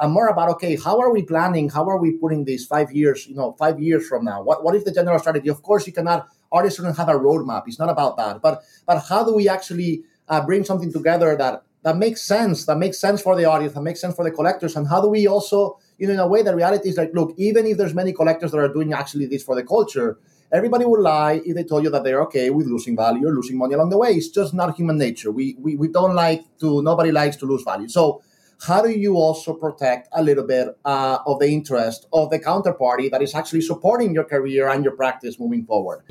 and more about, okay, how are we planning? How are we putting these 5 years, 5 years from now? What is the general strategy? Of course, artists don't have a roadmap. It's not about that. But how do we actually bring something together that makes sense for the audience, that makes sense for the collectors? And how do we also, in a way, the reality is like, look, even if there's many collectors that are doing actually this for the culture, everybody would lie if they told you that they're okay with losing value or losing money along the way. It's just not human nature. We don't nobody likes to lose value. So how do you also protect a little bit of the interest of the counterparty that is actually supporting your career and your practice moving forward?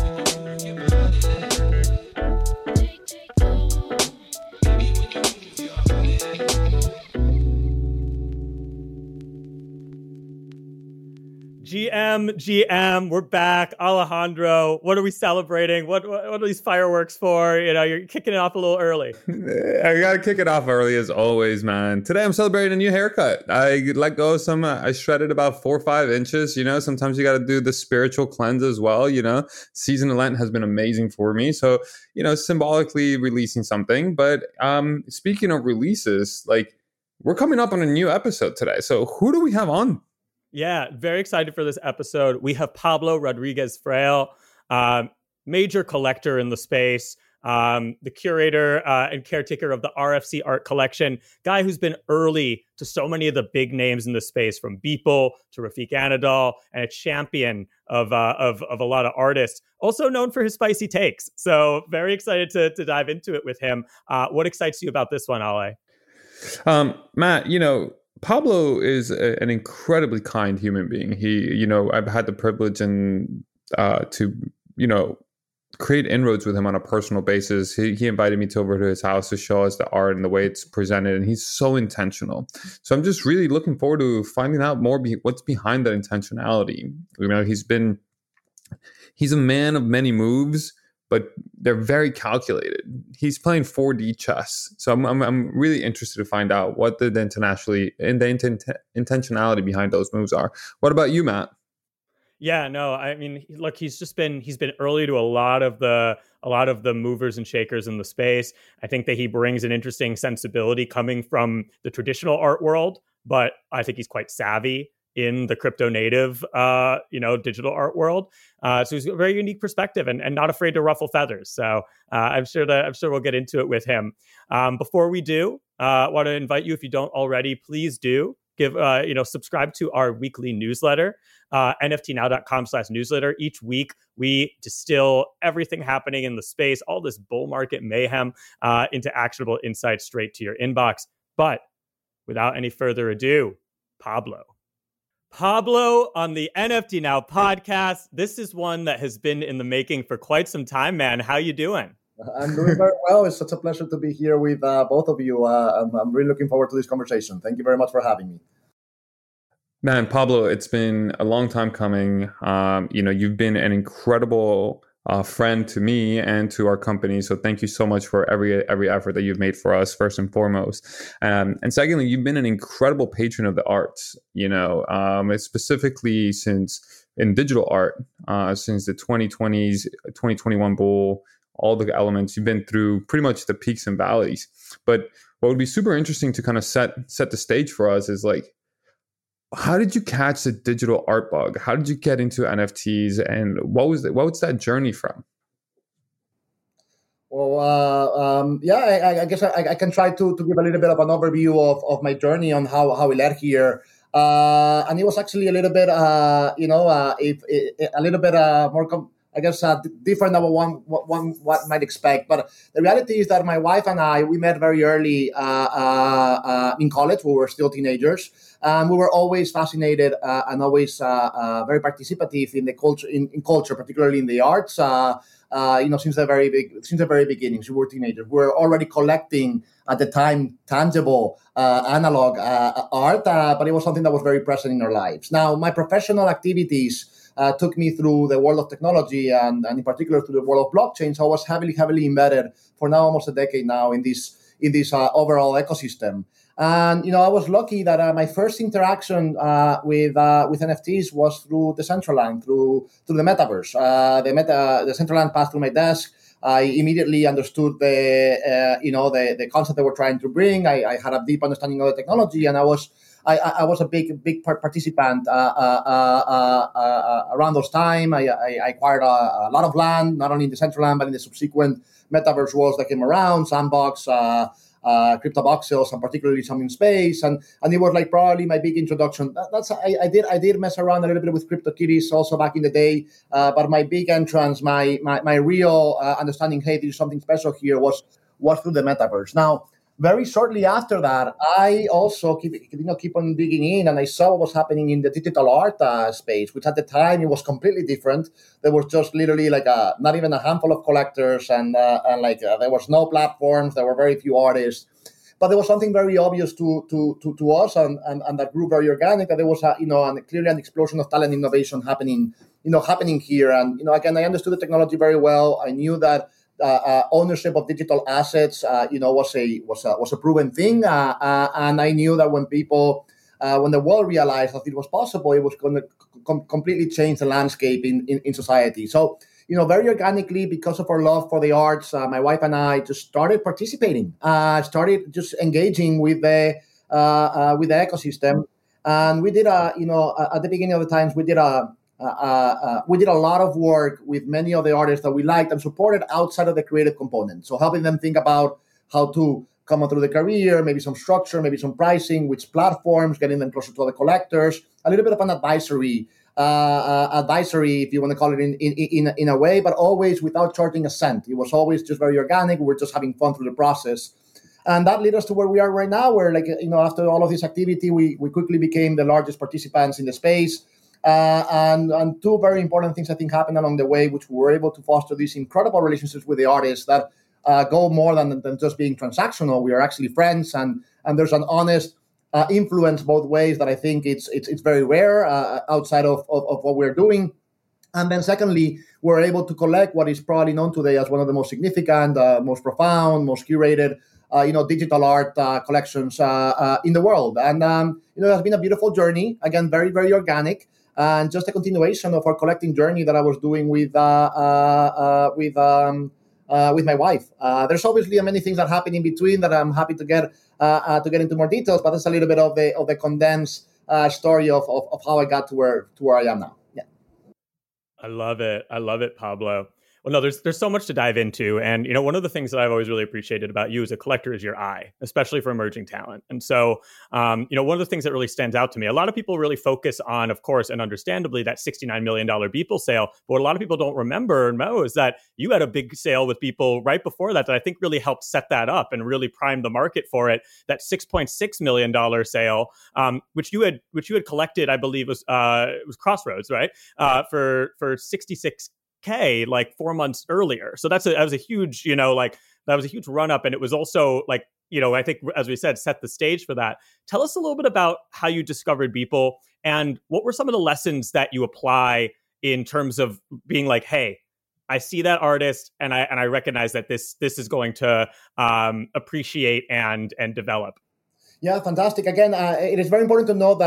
GM, we're back. Alejandro, what are we celebrating? What are these fireworks for? You're kicking it off a little early. I gotta kick it off early as always, man. Today I'm celebrating a new haircut. I let go of some, I shredded about 4 or 5 inches. Sometimes you gotta do the spiritual cleanse as well. Season of Lent has been amazing for me. So, symbolically releasing something. But speaking of releases, we're coming up on a new episode today. So who do we have on? Yeah, very excited for this episode. We have Pablo Rodriguez Fraile, major collector in the space, the curator and caretaker of the RFC art collection, guy who's been early to so many of the big names in the space, from Beeple to Rafiq Anadol, and a champion of a lot of artists, also known for his spicy takes. So very excited to dive into it with him. What excites you about this one, Ale? Matt, Pablo is an incredibly kind human being. He, I've had the privilege to, create inroads with him on a personal basis. He invited me over to his house to show us the art and the way it's presented, and he's so intentional. So I'm just really looking forward to finding out more what's behind that intentionality. He's a man of many moves, but they're very calculated. He's playing 4D chess. So I'm really interested to find out what the intentionality behind those moves are. What about you, Matt? Yeah, no, I mean, look, he's been early to a lot of the movers and shakers in the space. I think that he brings an interesting sensibility coming from the traditional art world, but I think he's quite savvy in the crypto native, digital art world. So he's got a very unique perspective and not afraid to ruffle feathers. So I'm sure we'll get into it with him. Before we do, I want to invite you, if you don't already, please do subscribe to our weekly newsletter, nftnow.com/newsletter. Each week, we distill everything happening in the space, all this bull market mayhem, into actionable insights straight to your inbox. But without any further ado, Pablo on the NFT Now podcast. This is one that has been in the making for quite some time, man. How you doing? I'm doing very well. It's such a pleasure to be here with both of you. I'm really looking forward to this conversation. Thank you very much for having me. Man, Pablo, it's been a long time coming. You've been an incredible friend to me and to our company. So thank you so much for every effort that you've made for us, first and foremost. And secondly, you've been an incredible patron of the arts, specifically in digital art, since the 2020s, 2021 bull, all the elements. You've been through pretty much the peaks and valleys. But what would be super interesting to kind of set the stage for us is how did you catch the digital art bug? How did you get into NFTs, and what was that journey from? Well, I guess I can try to give a little bit of an overview of my journey on how we led here. And it was actually a little bit, a little bit more, different than what might expect. But the reality is that my wife and I, we met very early in college. We were still teenagers. We were always fascinated and always very participative in the culture, in culture, particularly in the arts. Since the very beginning, we were teenagers. We were already collecting at the time tangible analog art, but it was something that was very present in our lives. Now, my professional activities took me through the world of technology and in particular through the world of blockchain. So I was heavily embedded for now almost a decade now in this overall ecosystem. And I was lucky that my first interaction with NFTs was through Decentraland, through the metaverse. The Decentraland passed through my desk. I immediately understood the concept they were trying to bring. I had a deep understanding of the technology, and I was I was a big participant around those time. I acquired a lot of land, not only in the central land, but in the subsequent metaverse worlds that came around, Sandbox, CryptoVoxels, and particularly some in space, and it was like probably my big introduction. I did mess around a little bit with CryptoKitties also back in the day, but my big entrance, my real understanding, hey, there's something special here, was through the metaverse. Now, very shortly after that, I also keep on digging in, and I saw what was happening in the digital art space, which at the time it was completely different. There was just literally like not even a handful of collectors, and there was no platforms. There were very few artists, but there was something very obvious to us, and that grew very organic. That there was clearly an explosion of talent innovation happening here. And again, I understood the technology very well. I knew that. Ownership of digital assets, was a proven thing, and I knew that when the world realized that it was possible, it was going to completely change the landscape in society. So, very organically, because of our love for the arts, my wife and I just started participating, started just engaging with the ecosystem, and we did at the beginning of the times we did a lot of work with many of the artists that we liked and supported outside of the creative component. So helping them think about how to come on through the career, maybe some structure, maybe some pricing, which platforms, getting them closer to the collectors, a little bit of an advisory, if you want to call it in a way, but always without charging a cent. It was always just very organic. We were just having fun through the process. And that led us to where we are right now, where after all of this activity, we quickly became the largest participants in the space. And two very important things I think happened along the way, which we were able to foster these incredible relationships with the artists that go more than just being transactional. We are actually friends, and there's an honest influence both ways that I think it's very rare outside of what we're doing. And then secondly, we're able to collect what is probably known today as one of the most significant, most profound, most curated digital art collections in the world. And it has been a beautiful journey, again, very, very organic. And just a continuation of our collecting journey that I was doing with my wife. There's obviously many things that happen in between that I'm happy to get into more details, but that's a little bit of the condensed story of how I got to where I am now. Yeah, I love it, Pablo. Well, no, there's so much to dive into. And, one of the things that I've always really appreciated about you as a collector is your eye, especially for emerging talent. And so, one of the things that really stands out to me, a lot of people really focus on, of course, and understandably, that $69 million Beeple sale. But what a lot of people don't remember and know is that you had a big sale with Beeple right before that I think really helped set that up and really primed the market for it. That $6.6 million sale, which you had collected, I believe it was Crossroads, right? For 66K like 4 months earlier. So that was a huge, that was a huge run up. And it was also like, I think, as we said, set the stage for that. Tell us a little bit about how you discovered Beeple and what were some of the lessons that you apply in terms of being like, hey, I see that artist and I recognize that this is going to appreciate and develop. Yeah, fantastic. Again, it is very important to note that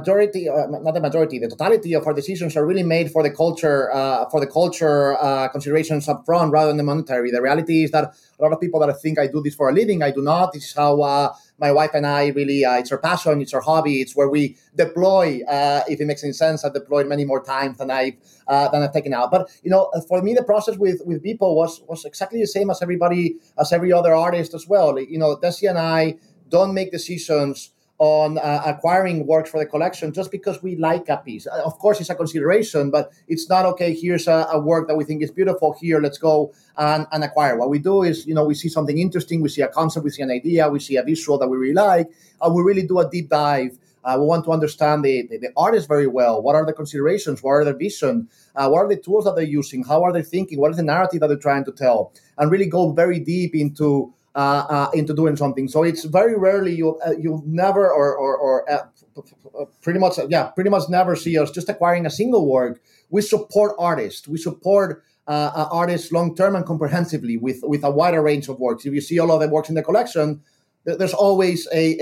the totality of our decisions are really made for the culture considerations up front rather than the monetary. The reality is that a lot of people that think I do this for a living, I do not. This is how my wife and I really, it's our passion, it's our hobby, it's where we deploy, if it makes any sense. I've deployed many more times than I've taken out. But, for me, the process with Beeple was exactly the same as every other artist as well. Desi and I don't make decisions on acquiring works for the collection just because we like a piece. Of course, it's a consideration, but it's not, okay, here's a work that we think is beautiful. Here, let's go and acquire. What we do is, we see something interesting. We see a concept, we see an idea, we see a visual that we really like, and we really do a deep dive. We want to understand the artist very well. What are the considerations? What are their vision? What are the tools that they're using? How are they thinking? What is the narrative that they're trying to tell? And really go very deep into doing something. So it's very rarely you'll never or pretty much never see us just acquiring a single work. We support artists. We support artists long term and comprehensively with a wider range of works. If you see all of the works in the collection, there's always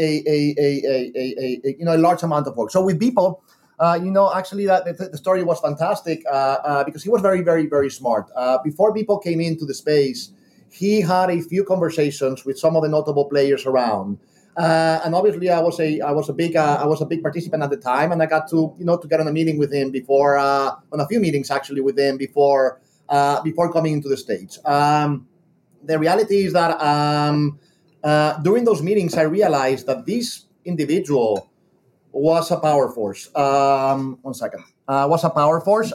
a large amount of work. So with Beeple, actually the story was fantastic because he was very, very, very smart. Before Beeple came into the space, he had a few conversations with some of the notable players around. And obviously, I was a big participant at the time, and I got to to get on a meeting with him before on a few meetings actually with him before coming into the States. The reality is that during those meetings, I realized that this individual was a power force. One second, was a power force,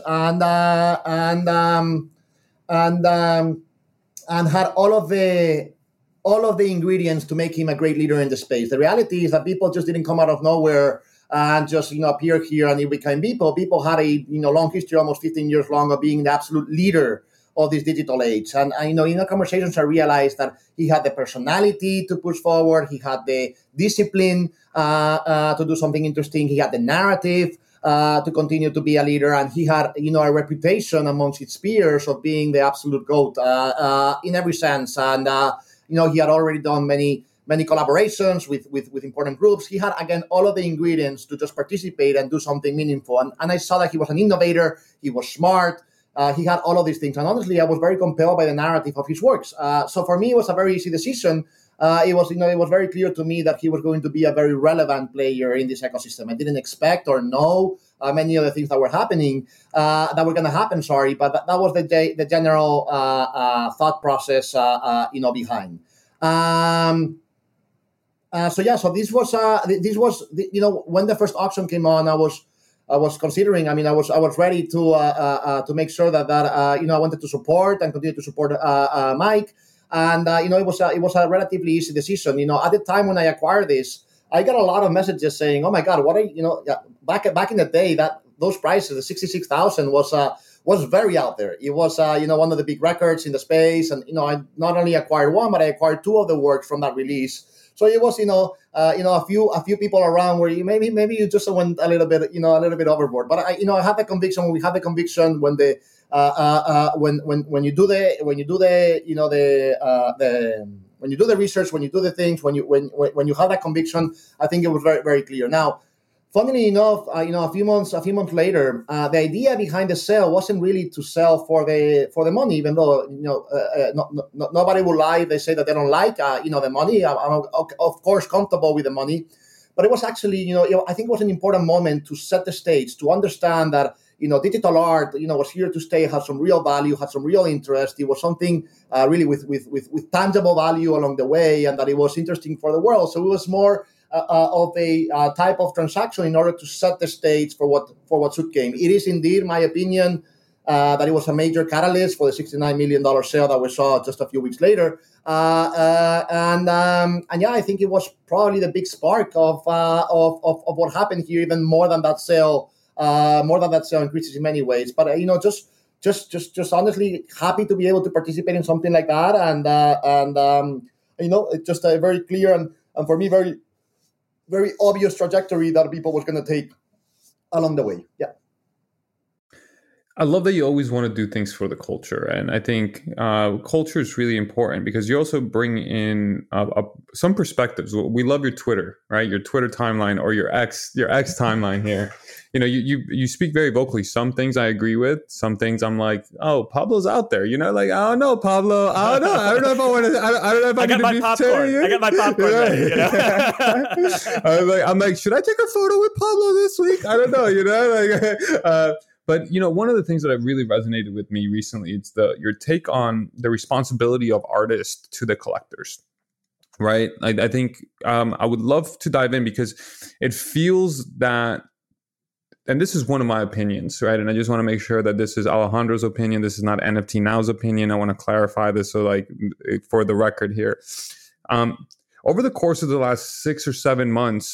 and had all of the ingredients to make him a great leader in the space. The reality is that people just didn't come out of nowhere and just appear here and he became people. People had a long history, almost 15 years long, of being the absolute leader of this digital age. And in the conversations, I realized that he had the personality to push forward. He had the discipline to do something interesting. He had the narrative to continue to be a leader, and he had a reputation amongst his peers of being the absolute GOAT in every sense. And he had already done many collaborations with important groups. He had, again, all of the ingredients to just participate and do something meaningful. And I saw that he was an innovator. He was smart. He had all of these things. And honestly, I was very compelled by the narrative of his works. So for me, it was a very easy decision. It was very clear to me that he was going to be a very relevant player in this ecosystem. I didn't expect or know many of the things that were happening, that were going to happen. Sorry, but that was the general thought process, behind. So this was when the first auction came on, I was considering. I mean, I was ready to make sure that I wanted to support and continue to support Mike. And it was a relatively easy decision. At the time when I acquired this, I got a lot of messages saying, "Oh my God, what are back in the day that those prices, the 66,000 was very out there. It was one of the big records in the space, and I not only acquired one, but I acquired two of the works from that release. So it was a few people around where maybe you just went a little bit overboard. But I had the conviction. We had the conviction when the when you do the research, when you do the things, when you have that conviction, I think it was very, very clear. Now, funnily enough, a few months later, the idea behind the sale wasn't really to sell for the money, even though nobody will lie if they say that they don't like the money. I'm of course comfortable with the money, but it was actually I think it was an important moment to set the stage, to understand that digital art was here to stay, had some real value, had some real interest. It was something really with tangible value along the way, and that it was interesting for the world. So it was more of a type of transaction in order to set the stage for what should came. It is indeed my opinion that it was a major catalyst for the $69 million sale that we saw just a few weeks later. And I think it was probably the big spark of what happened here, even more than that sale increases in many ways. But just honestly happy to be able to participate in something like that, and it's just a very clear and for me very, very obvious trajectory that people was going to take along the way. Yeah. I love that you always want to do things for the culture. And I think culture is really important because you also bring in some perspectives. We love your Twitter, right? Your Twitter timeline, or your X timeline here. You speak very vocally. Some things I agree with. Some things I'm like, oh, Pablo's out there. Like, I don't know, Pablo. I don't know. I don't know if I want to. I don't know if I got my popcorn. I got my popcorn ready. I'm like, should I take a photo with Pablo this week? I don't know. But one of the things that really resonated with me recently is your take on the responsibility of artists to the collectors, right? I think I would love to dive in because it feels that, and this is one of my opinions, right? And I just want to make sure that this is Alejandro's opinion. This is not NFT Now's opinion. I want to clarify this so for the record here. Over the course of the last 6 or 7 months,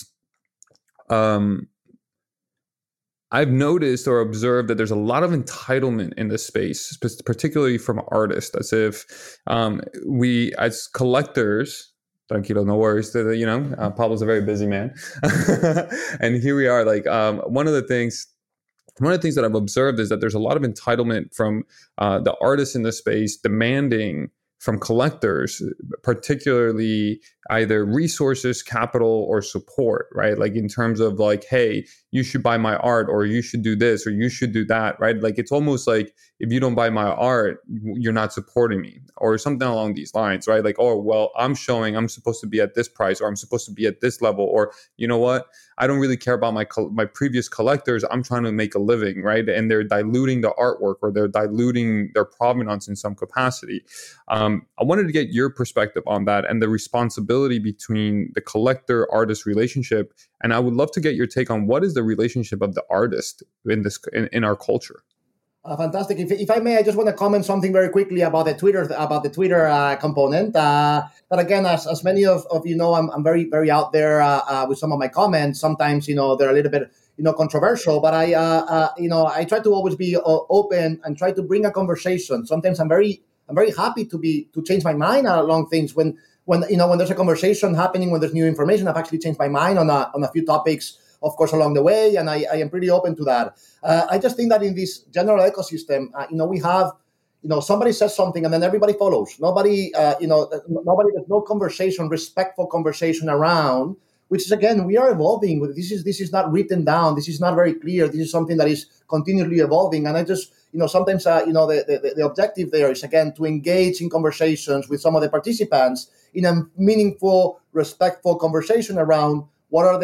I've noticed or observed that there's a lot of entitlement in this space, particularly from artists, as if we, as collectors, tranquilo, no worries, Pablo's a very busy man. And here we are, one of the things that I've observed is that there's a lot of entitlement from the artists in this space demanding from collectors, particularly either resources, capital, or support, right? Like in terms of like, hey, you should buy my art, or you should do this, or you should do that, right? Like it's almost like if you don't buy my art, you're not supporting me, or something along these lines, right? Like, oh, well, I'm supposed to be at this price, or I'm supposed to be at this level, or you know what? I don't really care about my previous collectors. I'm trying to make a living, right? And they're diluting the artwork, or they're diluting their provenance in some capacity. I wanted to get your perspective on that and the responsibility between the collector-artist relationship. And I would love to get your take on what is the relationship of the artist in our culture. Fantastic. If I may, I just want to comment something very quickly about the Twitter component. That again, as many of you know, I'm very very out there with some of my comments. Sometimes they're a little bit controversial, but I try to always be open and try to bring a conversation. Sometimes I'm very happy to change my mind along things when there's a conversation happening, when there's new information. I've actually changed my mind on a few topics, of course, along the way, and I am pretty open to that. I just think that in this general ecosystem, we have, somebody says something and then everybody follows. Nobody, there's no conversation, respectful conversation around, which is, again, we are evolving. This is not written down. This is not very clear. This is something that is continually evolving. And I just, sometimes, the objective there is, again, to engage in conversations with some of the participants in a meaningful, respectful conversation around what are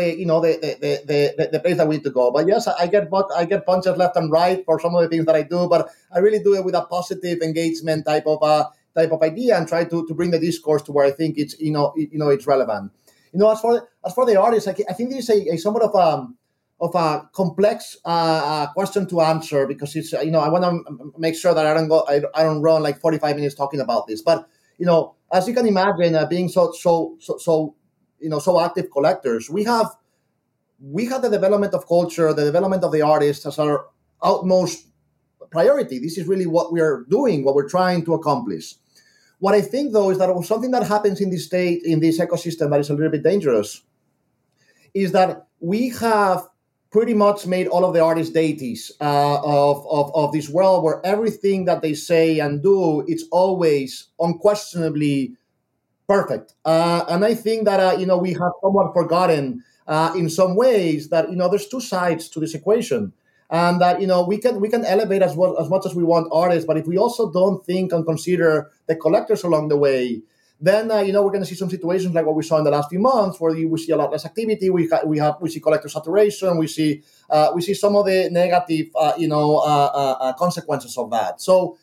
the place that we need to go. But yes, I get punches left and right for some of the things that I do, but I really do it with a positive engagement type of idea, and try to bring the discourse to where I think it's it's relevant. As for the artists, I think this is a somewhat of a complex question to answer, because it's I want to make sure that I don't run like 45 minutes talking about this. But as you can imagine, being so active collectors, we have the development of culture, the development of the artist as our utmost priority. This is really what we are doing, what we're trying to accomplish. What I think, though, is that something that happens in this ecosystem that is a little bit dangerous is that we have pretty much made all of the artists deities of this world, where everything that they say and do, it's always unquestionably perfect. And I think that, we have somewhat forgotten in some ways that, there's two sides to this equation. And that, we can elevate as much as we want artists, but if we also don't think and consider the collectors along the way, then, we're going to see some situations like what we saw in the last few months, where we see a lot less activity. We see collector saturation. We see some of the negative, consequences of that. So,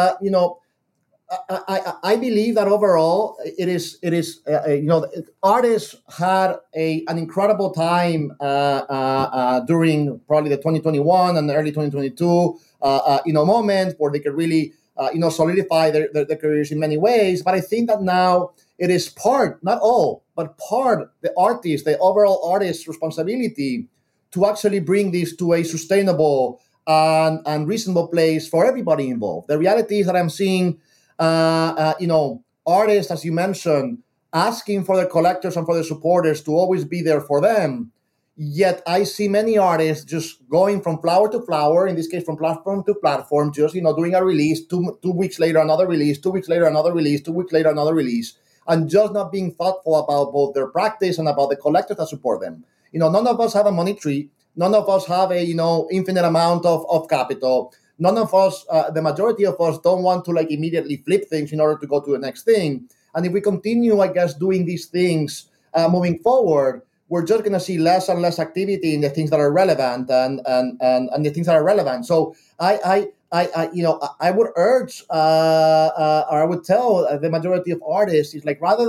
I believe that overall it is artists had an incredible time during probably the 2021 and the early 2022 moment, where they could really solidify their careers in many ways. But I think that now it is part, not all, but part, the overall artist's responsibility to actually bring this to a sustainable and reasonable place for everybody involved. The reality is that I'm seeing artists, as you mentioned, asking for their collectors and for their supporters to always be there for them. Yet I see many artists just going from flower to flower, in this case from platform to platform, just doing a release, two weeks later another release, 2 weeks later another release, 2 weeks later another release, and just not being thoughtful about both their practice and about the collectors that support them. None of us have a money tree. None of us have a infinite amount of capital. None of us, the majority of us, don't want to immediately flip things in order to go to the next thing. And if we continue, I guess, doing these things moving forward, we're just going to see less and less activity in the things that are relevant and the things that are relevant. So I would urge, or I would tell the majority of artists, is rather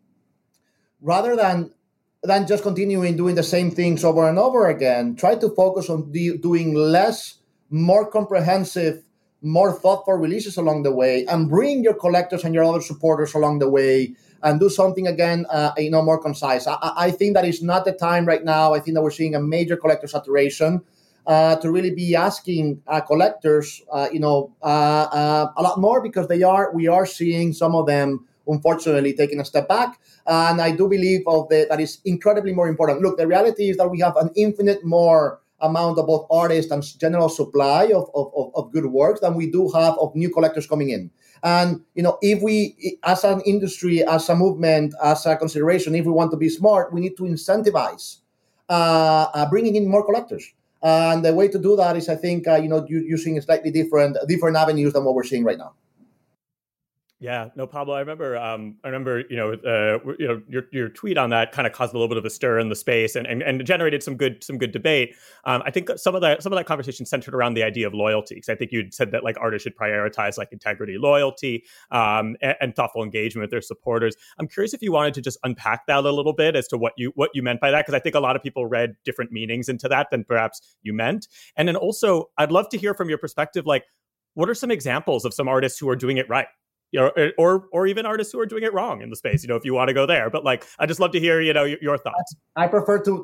than just continuing doing the same things over and over again, try to focus on doing less, more comprehensive, more thoughtful releases along the way, and bring your collectors and your other supporters along the way, and do something again, more concise. I think that is not the time right now. I think that we're seeing a major collector saturation to really be asking collectors, a lot more, because we are seeing some of them, unfortunately, taking a step back. And I do believe that is incredibly more important. Look, the reality is that we have an infinite more amount of both artists and general supply of good works than we do have of new collectors coming in. And, if we, as an industry, as a movement, as a consideration, if we want to be smart, we need to incentivize bringing in more collectors. And the way to do that is, I think, using slightly different avenues than what we're seeing right now. Yeah, no, Pablo. I remember, your tweet on that kind of caused a little bit of a stir in the space and generated some good debate. I think some of that conversation centered around the idea of loyalty, because I think you'd said that like artists should prioritize like integrity, loyalty, and thoughtful engagement with their supporters. I'm curious if you wanted to just unpack that a little bit as to what you meant by that, because I think a lot of people read different meanings into that than perhaps you meant. And then also, I'd love to hear from your perspective, like, what are some examples of some artists who are doing it right? Or even artists who are doing it wrong in the space, if you want to go there. But like, I just love to hear, your thoughts. I prefer to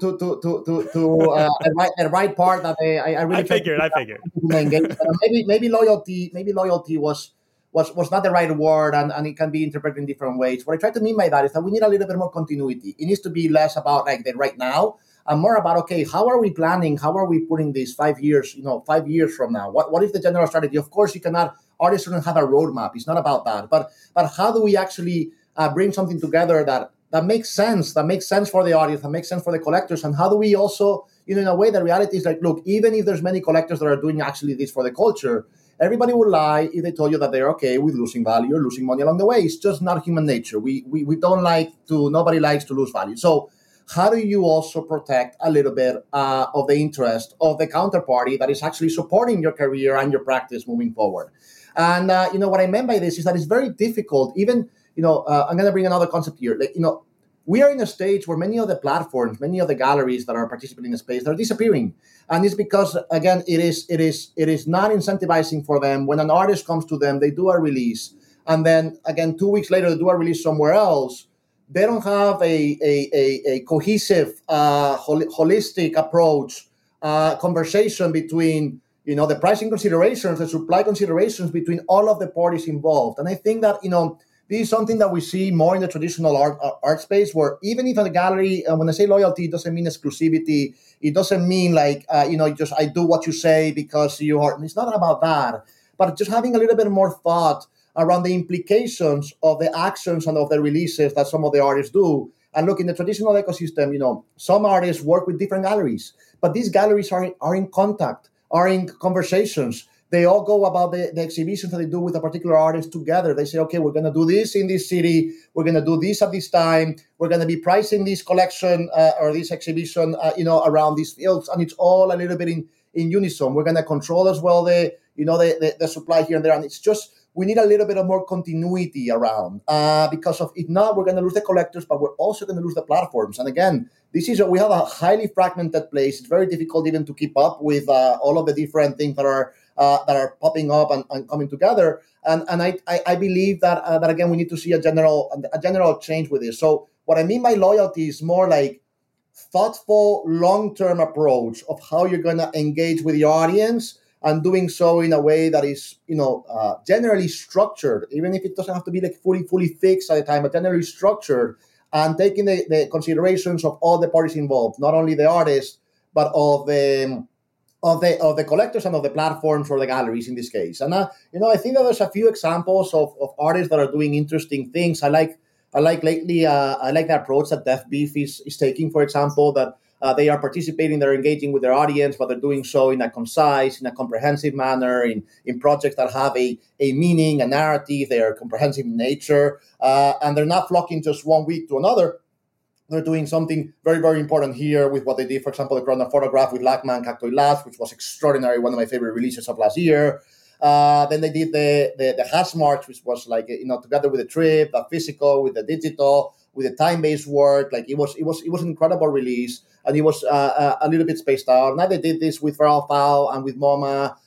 the right part that I really figured. Maybe loyalty was not the right word, and it can be interpreted in different ways. What I try to mean by that is that we need a little bit more continuity. It needs to be less about like the right now and more about, okay, how are we planning? How are we putting this 5 years, 5 years from now? What is the general strategy? Of course, artists shouldn't have a roadmap. It's not about that. But how do we actually bring something together that makes sense for the audience, that makes sense for the collectors? And how do we also, in a way, the reality is like, look, even if there's many collectors that are doing actually this for the culture, everybody would lie if they told you that they're okay with losing value or losing money along the way. It's just not human nature. We don't nobody likes to lose value. So how do you also protect a little bit of the interest of the counterparty that is actually supporting your career and your practice moving forward? And, what I meant by this is that it's very difficult. Even, I'm going to bring another concept here. Like, we are in a stage where many of the platforms, many of the galleries that are participating in the space, they're disappearing. And it's because, again, it is not incentivizing for them. When an artist comes to them, they do a release. And then, again, 2 weeks later, they do a release somewhere else. They don't have a cohesive, holistic approach, conversation between, the pricing considerations, the supply considerations between all of the parties involved. And I think that, this is something that we see more in the traditional art space, where even if a gallery, when I say loyalty, it doesn't mean exclusivity. It doesn't mean like, just I do what you say because you are. It's not about that. But just having a little bit more thought around the implications of the actions and of the releases that some of the artists do. And look, in the traditional ecosystem, some artists work with different galleries, but these galleries are in contact, are in conversations. They all go about the exhibitions that they do with a particular artist together. They say, okay, we're going to do this in this city. We're going to do this at this time. We're going to be pricing this collection or this exhibition, around these fields. And it's all a little bit in unison. We're going to control as well the supply here and there. And it's just, we need a little bit of more continuity around because if not, we're going to lose the collectors, but we're also going to lose the platforms. And again, we have a highly fragmented place. It's very difficult even to keep up with all of the different things that are popping up and coming together. And I believe that again, we need to see a general change with this. So what I mean by loyalty is more like thoughtful, long-term approach of how you're going to engage with the audience, and doing so in a way that is, generally structured, even if it doesn't have to be like fully fixed at the time, but generally structured, and taking the considerations of all the parties involved, not only the artists, but of the collectors and of the platforms or the galleries in this case. And I think that there's a few examples of artists that are doing interesting things. I like lately. I like the approach that Death Beef is taking, for example, that. They are participating, they're engaging with their audience, but they're doing so in a concise, in a comprehensive manner, in projects that have a meaning, a narrative. They are comprehensive in nature, and they're not flocking just 1 week to another. They're doing something very, very important here with what they did, for example, the Corona Photograph with Lachman Cactoid Labs, which was extraordinary, one of my favorite releases of last year. Then they did the Hash March, which was like, together with the trip, the physical, with the digital, with the time-based work. Like it was an incredible release, and it was a little bit spaced out. Now they did this with Feral Fowl and with MoMA.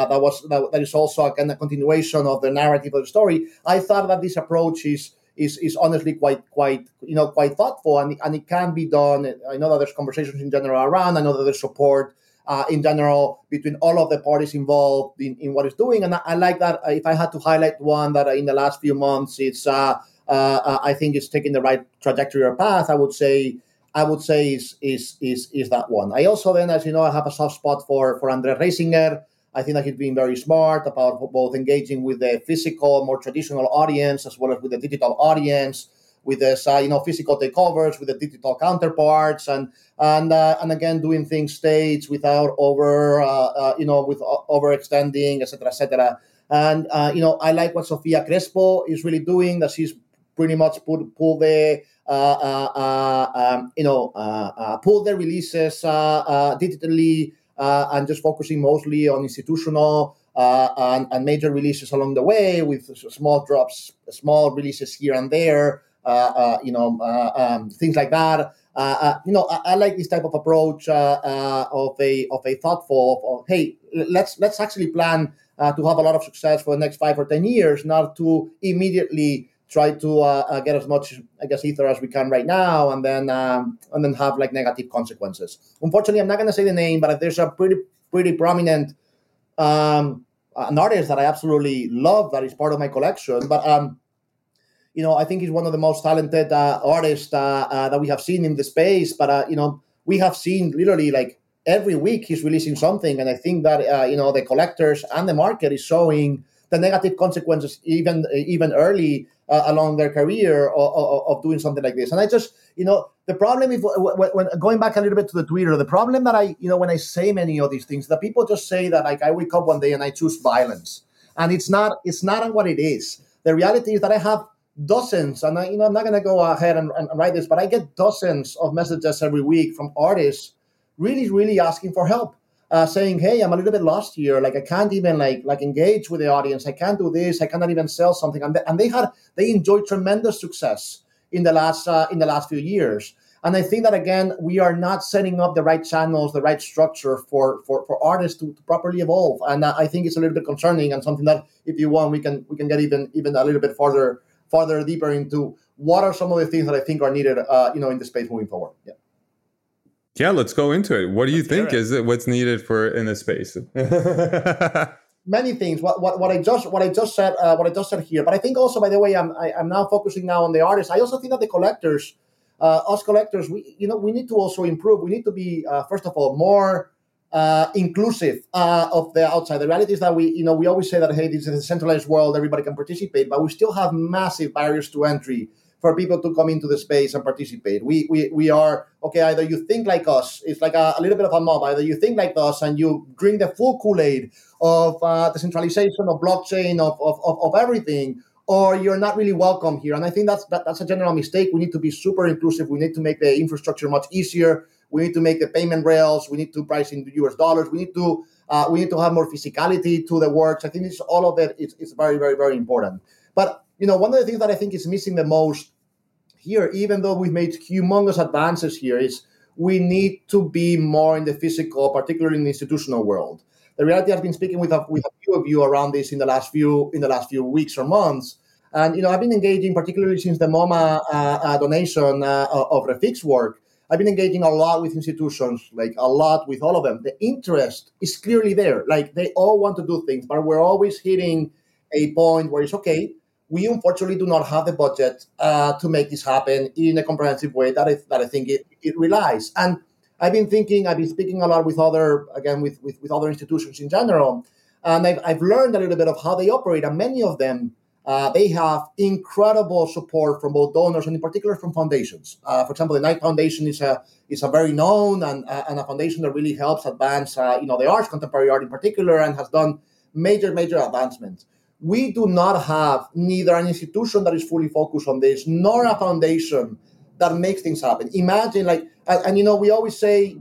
That is also again a continuation of the narrative of the story. I thought that this approach is honestly quite thoughtful, and it can be done. I know that there's conversations in general around. I know that there's support in general between all of the parties involved in what it's doing, and I like that. If I had to highlight one that in the last few months, it's I think it's taking the right trajectory or path. I would say I would say is that one. I also then, as you know, I have a soft spot for Andre Reisinger. I think that he's been very smart about both engaging with the physical, more traditional audience, as well as with the digital audience, with this, physical takeovers, with the digital counterparts, and again doing things staged without with overextending, etc., etc. And I like what Sofia Crespo is really doing. That she's pretty much pull the pull the releases digitally. And just focusing mostly on institutional and major releases along the way, with small drops, small releases here and there, things like that. I like this type of approach of a thoughtful. Hey, let's actually plan to have a lot of success for the next 5 or 10 years, not to immediately try to get as much, I guess, ether as we can right now, and then have like negative consequences. Unfortunately, I'm not going to say the name, but there's a pretty prominent an artist that I absolutely love that is part of my collection. But I think he's one of the most talented artists that we have seen in the space. But we have seen literally like every week he's releasing something, and I think that the collectors and the market is showing the negative consequences even early along their career of doing something like this. And I just, the problem is when going back a little bit to the Twitter, the problem that when I say many of these things, that people just say that like I wake up one day and I choose violence, and it's not what it is. The reality is that I have dozens, and I'm not going to go ahead and write this, but I get dozens of messages every week from artists really, really asking for help. Saying, hey, I'm a little bit lost here. Like I can't even like engage with the audience. I can't do this. I cannot even sell something. And they enjoyed tremendous success in the last few years. And I think that again, we are not setting up the right channels, the right structure for artists to properly evolve. And I think it's a little bit concerning, and something that if you want, we can get even a little bit farther deeper into what are some of the things that I think are needed, in the space moving forward. Yeah. Yeah, let's go into it. What do you think is what's needed in this space? Many things. What I just said here. But I think also, by the way, I'm now focusing now on the artists. I also think that the collectors, us collectors, we need to also improve. We need to be first of all more inclusive of the outside. The reality is that we always say that, hey, this is a centralized world, everybody can participate, but we still have massive barriers to entry for people to come into the space and participate. We are, okay, either you think like us, it's like a little bit of a mob, either you think like us and you drink the full Kool-Aid of decentralization, of blockchain, of everything, or you're not really welcome here. And I think that's a general mistake. We need to be super inclusive. We need to make the infrastructure much easier. We need to make the payment rails. We need to price in the US dollars. We need to have more physicality to the works. I think all of it is very, very, very important. But one of the things that I think is missing the most here, even though we've made humongous advances here, is we need to be more in the physical, particularly in the institutional world. The reality, I've been speaking with a few of you around this in the last few weeks or months, and I've been engaging, particularly since the MoMA donation of Rafiq's work. I've been engaging a lot with institutions, like a lot with all of them. The interest is clearly there. Like they all want to do things, but we're always hitting a point where it's okay. We unfortunately do not have the budget to make this happen in a comprehensive way that I think it relies. And I've been speaking a lot with other institutions in general, and I've learned a little bit of how they operate. And many of them, they have incredible support from both donors and in particular from foundations. For example, the Knight Foundation is a very known and a foundation that really helps advance the arts, contemporary art in particular, and has done major advancements. We do not have neither an institution that is fully focused on this, nor a foundation that makes things happen. Imagine, we always say,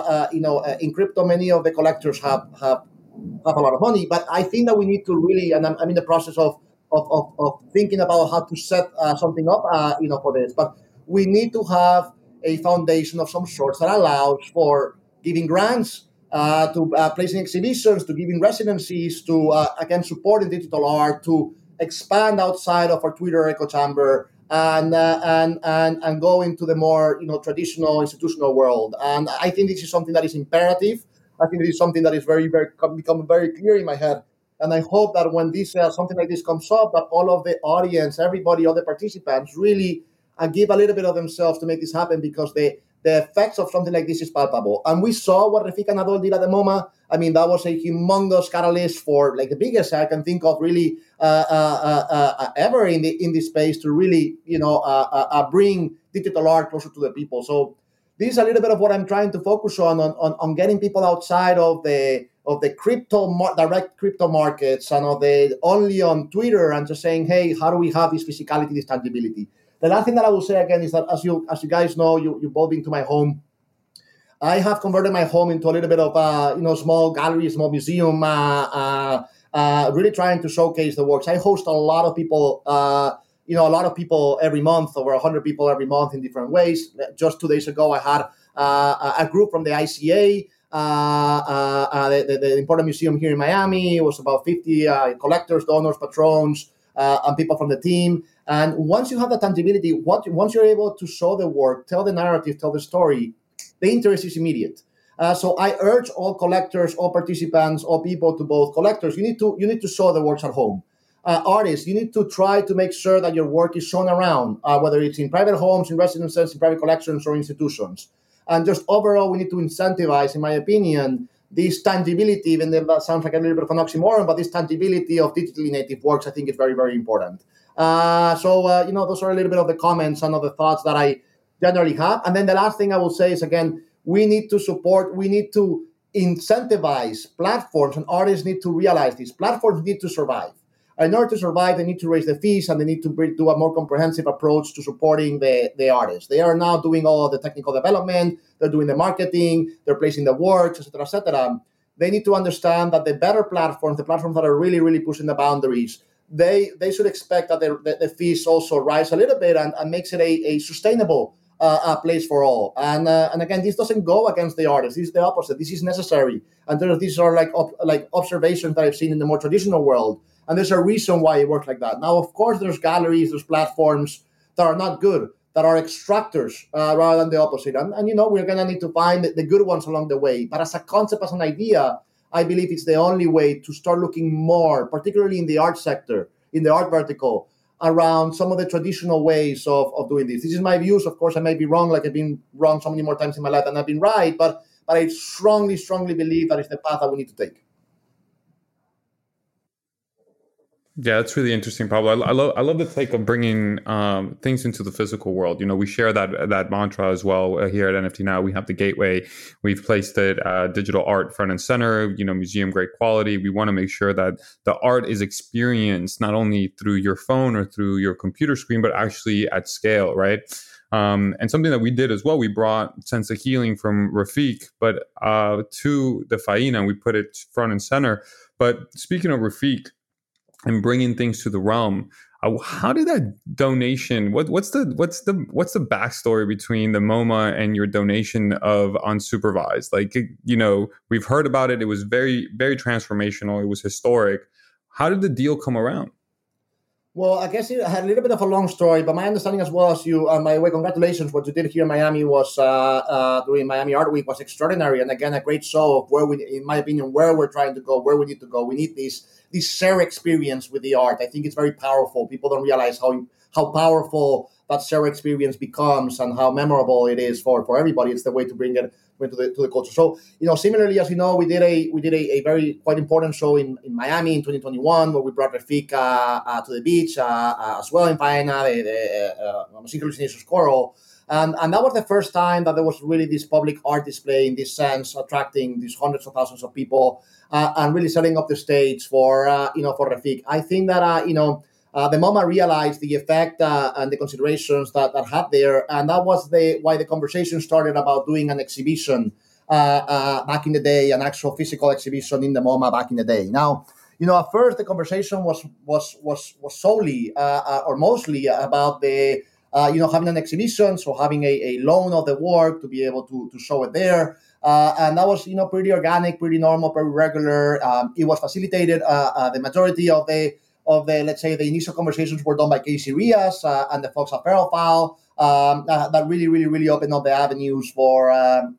in crypto, many of the collectors have a lot of money, but I think that we need to really, and I'm in the process of thinking about how to set something up, for this. But we need to have a foundation of some sort that allows for giving grants, to placing exhibitions, to giving residencies, to again supporting digital art, to expand outside of our Twitter echo chamber, and go into the more traditional institutional world. And I think this is something that is imperative. I think this is something that is very, very become very clear in my head. And I hope that when this something like this comes up, that all of the audience, everybody, all the participants, really give a little bit of themselves to make this happen, because the the effects of something like this is palpable. And we saw what Refik and Adol did at the MoMA. I mean, that was a humongous catalyst for like the biggest I can think of really ever in this space to really, bring digital art closer to the people. So this is a little bit of what I'm trying to focus on getting people outside of the direct crypto markets and of the only on Twitter and just saying, hey, how do we have this physicality, this tangibility? The last thing that I will say again is that as you guys know, you both been to my home. I have converted my home into a little bit of small gallery, small museum, really trying to showcase the works. I host a lot of people. A lot of people every month, over 100 people every month in different ways. Just 2 days ago, I had a group from the ICA, the Important Museum here in Miami. It was about 50 collectors, donors, patrons, and people from the team. And once you have the tangibility, once you're able to show the work, tell the narrative, tell the story, the interest is immediate. So I urge all collectors, all participants, all people to both collectors. You need to show the works at home. Artists, you need to try to make sure that your work is shown around, whether it's in private homes, in residences, in private collections, or institutions. And just overall, we need to incentivize, in my opinion, this tangibility, even though that sounds like a little bit of an oxymoron, but this tangibility of digitally native works, I think is very, very important. Those are a little bit of the comments and of the thoughts that I generally have. And then the last thing I will say is, again, we need to incentivize platforms, and artists need to realize this. Platforms need to survive. In order to survive, they need to raise the fees and they need to do a more comprehensive approach to supporting the artists. They are now doing all of the technical development, they're doing the marketing, they're placing the works, etc., etc. They need to understand that the better platforms, the platforms that are really, really pushing the boundaries, they should expect that the fees also rise a little bit and makes it a sustainable place for all. And again, this doesn't go against the artist. This is the opposite. This is necessary. And these are like observations that I've seen in the more traditional world. And there's a reason why it works like that. Now, of course, there's galleries, there's platforms that are not good, that are extractors rather than the opposite. And we're going to need to find the good ones along the way. But as a concept, as an idea, I believe it's the only way to start looking more, particularly in the art sector, in the art vertical, around some of the traditional ways of doing this. This is my views. Of course, I may be wrong, like I've been wrong so many more times in my life than I've been right. But I strongly, strongly believe that is the path that we need to take. Yeah, that's really interesting, Pablo. I love the take of bringing things into the physical world. We share that mantra as well here at NFT Now. We have the gateway. We've placed it digital art front and center. Museum grade quality. We want to make sure that the art is experienced not only through your phone or through your computer screen, but actually at scale, right? And something that we did as well, we brought Sense of Healing from Refik, but to the Faena, we put it front and center. But speaking of Refik, and bringing things to the realm, how did that donation? What's the backstory between the MoMA and your donation of Unsupervised? We've heard about it. It was very, very transformational. It was historic. How did the deal come around? Well, I guess it had a little bit of a long story, but my understanding as well as you, by the way, congratulations. What you did here in Miami was, during Miami Art Week, was extraordinary. And again, a great show of in my opinion, where we're trying to go, where we need to go. We need this shared experience with the art. I think it's very powerful. People don't realize how powerful that shared experience becomes and how memorable it is for everybody. It's the way to bring it to the culture. So, similarly, as you know, we did a very quite important show in Miami in 2021 where we brought Refik to the beach as well in Faena, the Synchronization Coral. And that was the first time that there was really this public art display in this sense, attracting these hundreds of thousands of people and really setting up the stage for Refik. I think that the MoMA realized the effect and the considerations that had there, and that was why the conversation started about doing an exhibition back in the day, an actual physical exhibition in the MoMA back in the day. Now, at first the conversation was solely or mostly about the having an exhibition, so having a loan of the work to be able to show it there. And that was, pretty organic, pretty normal, very regular. It was facilitated. The majority of the let's say the initial conversations were done by Casey Rias and the folks at Ferrophile. That really, really, really opened up the avenues for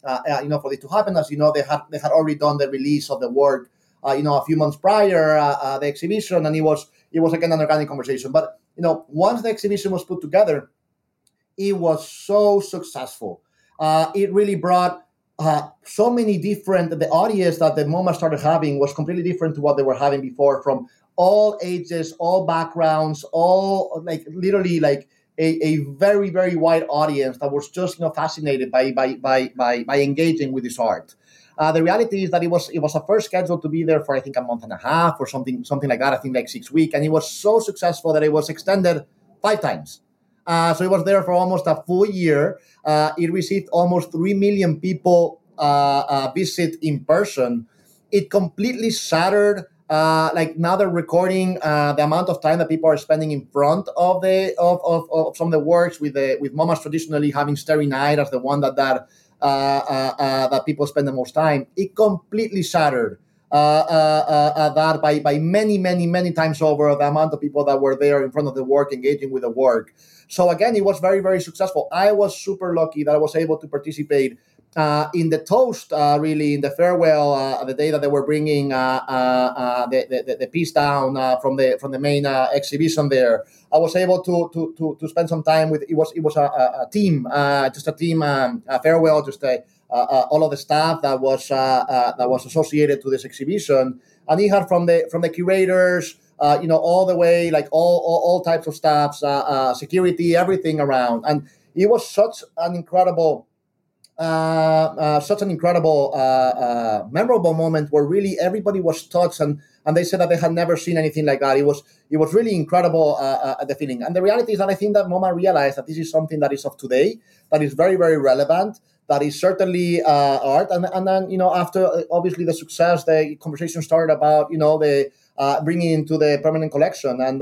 for this to happen. As you know, they had already done the release of the work, a few months prior, the exhibition, and it was again an organic conversation. But once the exhibition was put together, it was so successful. It really brought so many different. The audience that the MoMA started having was completely different to what they were having before, from all ages, all backgrounds, all like literally like a very very wide audience that was just fascinated by engaging with this art. The reality is that it was a first scheduled to be there for I think a month and a half or something like that. I think like 6 weeks, and it was so successful that it was extended 5 times. So it was there for almost a full year. It received almost 3 million people visit in person. It completely shattered. Like now they're recording the amount of time that people are spending in front of the of some of the works with MoMAs traditionally having Starry Night as the one that people spend the most time. It completely shattered that by many times over the amount of people that were there in front of the work, engaging with the work. So again, it was very very successful. I was super lucky that I was able to participate in the toast, really in the farewell, the day that they were bringing the piece down from the main exhibition there. I was able to spend some time with. It was a team, just a team farewell, just all of the staff that was associated to this exhibition, and he had from the curators, all the way, like all types of staffs, security, everything around, and it was such an incredible, memorable moment where really everybody was touched, and they said that they had never seen anything like that. It was really incredible, the feeling. And the reality is that I think that MoMA realized that this is something that is of today, that is very very relevant, that is certainly art. And then after obviously the success, the conversation started about the bringing into the permanent collection, and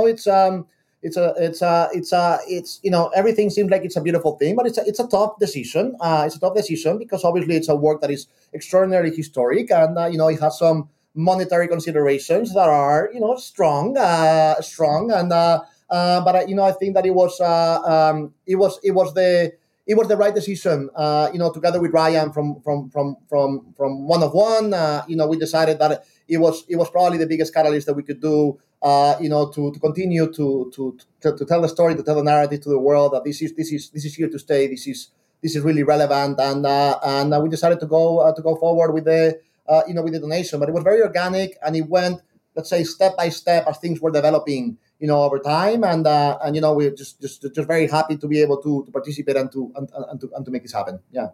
it's everything seems like it's a beautiful thing, but it's a tough decision. It's a tough decision because obviously it's a work that is extraordinarily historic, and it has some monetary considerations that are strong, and but I think that it was the right decision. Together with Ryan from One of One, we decided that it was probably the biggest catalyst that we could do. To continue to tell the story, to tell the narrative to the world that this is here to stay. This is really relevant, and we decided to go forward with the donation. But it was very organic, and it went, let's say, step by step as things were developing, over time, and we're just very happy to be able to participate and to make this happen. Yeah.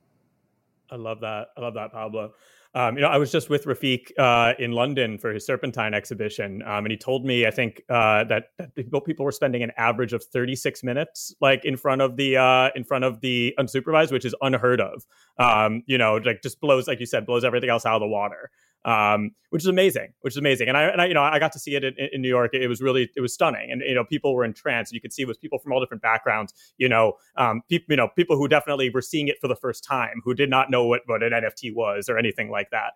I love that, Pablo. I was just with Rafiq in London for his Serpentine exhibition, and he told me, I think, that people were spending an average of 36 minutes, like in front of the unsupervised, which is unheard of. Like just blows, like you said, blows everything else out of the water. Which is amazing. And I got to see it in New York. It was stunning. And, people were entranced. You could see it was people from all different backgrounds, people who definitely were seeing it for the first time, who did not know what an NFT was or anything like that.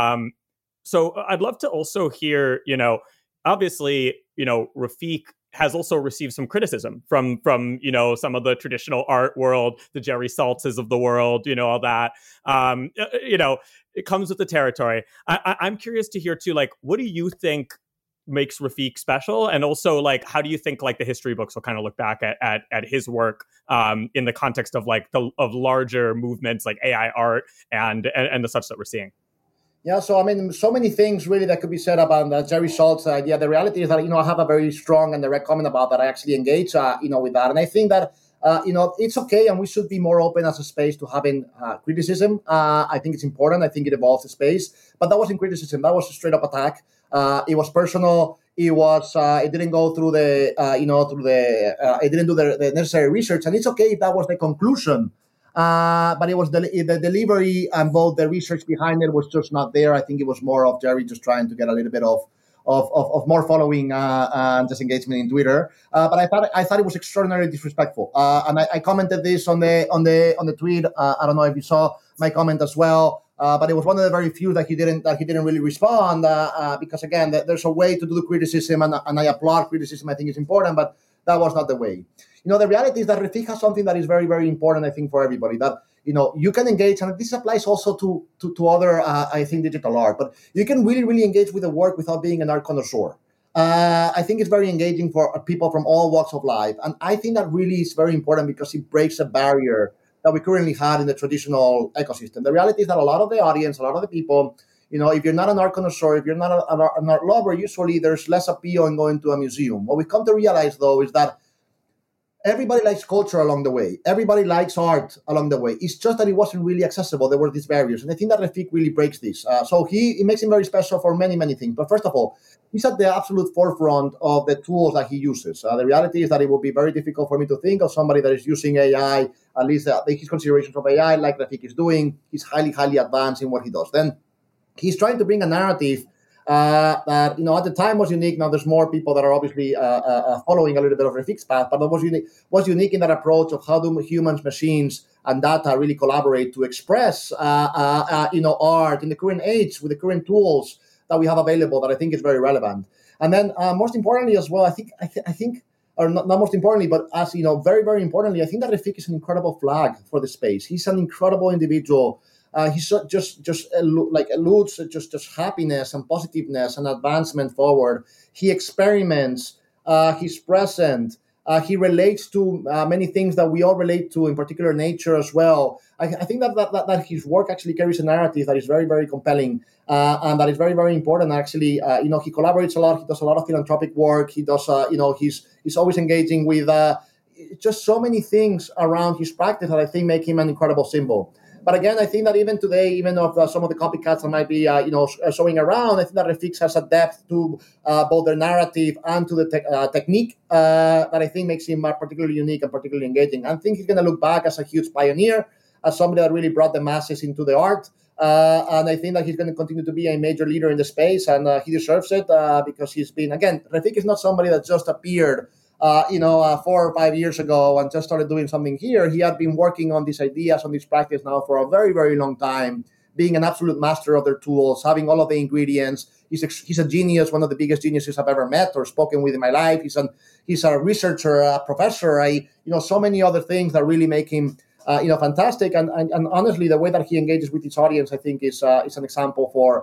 So I'd love to also hear, obviously, Rafiq has also received some criticism from some of the traditional art world, the Jerry Saltzes of the world, all that. It comes with the territory. I'm curious to hear too, like, what do you think makes Rafiq special, and also like how do you think like the history books will kind of look back at his work in the context of like of larger movements like AI art and the such that we're seeing? Yeah, so I mean, so many things really that could be said about the Jerry Schultz idea. The reality is that I have a very strong and direct comment about that. I actually engage, with that, and I think that it's okay, and we should be more open as a space to having criticism. I think it's important. I think it evolves the space, but that wasn't criticism. That was a straight up attack. It was personal. It was. It didn't go through the. It didn't do the necessary research, and it's okay if that was the conclusion. But it was the delivery and both the research behind it was just not there. I think it was more of Jerry just trying to get a little bit of more following and just engagement in Twitter. But I thought it was extraordinarily disrespectful. And I commented this on the tweet. I don't know if you saw my comment as well. But it was one of the very few that he didn't really respond because again, there's a way to do the criticism, and I applaud criticism. I think it's important, but that was not the way. The reality is that Rafiq has something that is very, very important, I think, for everybody, that, you can engage, and this applies also to other, I think, digital art, but you can really, really engage with the work without being an art connoisseur. I think it's very engaging for people from all walks of life. And I think that really is very important because it breaks a barrier that we currently had in the traditional ecosystem. The reality is that a lot of the audience, a lot of the people, if you're not an art connoisseur, if you're not an art lover, usually there's less appeal in going to a museum. What we come to realize, though, is that everybody likes culture along the way. Everybody likes art along the way. It's just that it wasn't really accessible. There were these barriers. And I think that Refik really breaks this. So it makes him very special for many, many things. But first of all, he's at the absolute forefront of the tools that he uses. The reality is that it would be very difficult for me to think of somebody that is using AI, at least his considerations of AI, like Refik is doing. He's highly, highly advanced in what he does. Then he's trying to bring a narrative that at the time was unique. Now there's more people that are obviously following a little bit of Refik's path, but what was unique in that approach of how do humans, machines, and data really collaborate to express art in the current age with the current tools that we have available, that I think is very relevant. And then most importantly as well, I think, or not most importantly, but as very, very importantly, I think that Refik is an incredible flag for the space. He's an incredible individual. He's just alludes just happiness and positiveness and advancement forward. He experiments. He's present. He relates to many things that we all relate to, in particular nature as well. I think that his work actually carries a narrative that is very, very compelling and that is very, very important. Actually, he collaborates a lot. He does a lot of philanthropic work. He does, he's always engaging with just so many things around his practice that I think make him an incredible symbol. But again, I think that even today, even of some of the copycats that might be, showing around, I think that Refik has a depth to both their narrative and to the technique that I think makes him particularly unique and particularly engaging. I think he's going to look back as a huge pioneer, as somebody that really brought the masses into the art. And I think that he's going to continue to be a major leader in the space, and he deserves it because he's been, again, Refik is not somebody that just appeared 4 or 5 years ago and just started doing something here. He had been working on these ideas, on this practice now for a very, very long time, being an absolute master of their tools, having all of the ingredients. He's a genius, one of the biggest geniuses I've ever met or spoken with in my life. He's a researcher, a professor, so many other things that really make him, fantastic. And honestly, the way that he engages with his audience, I think is an example for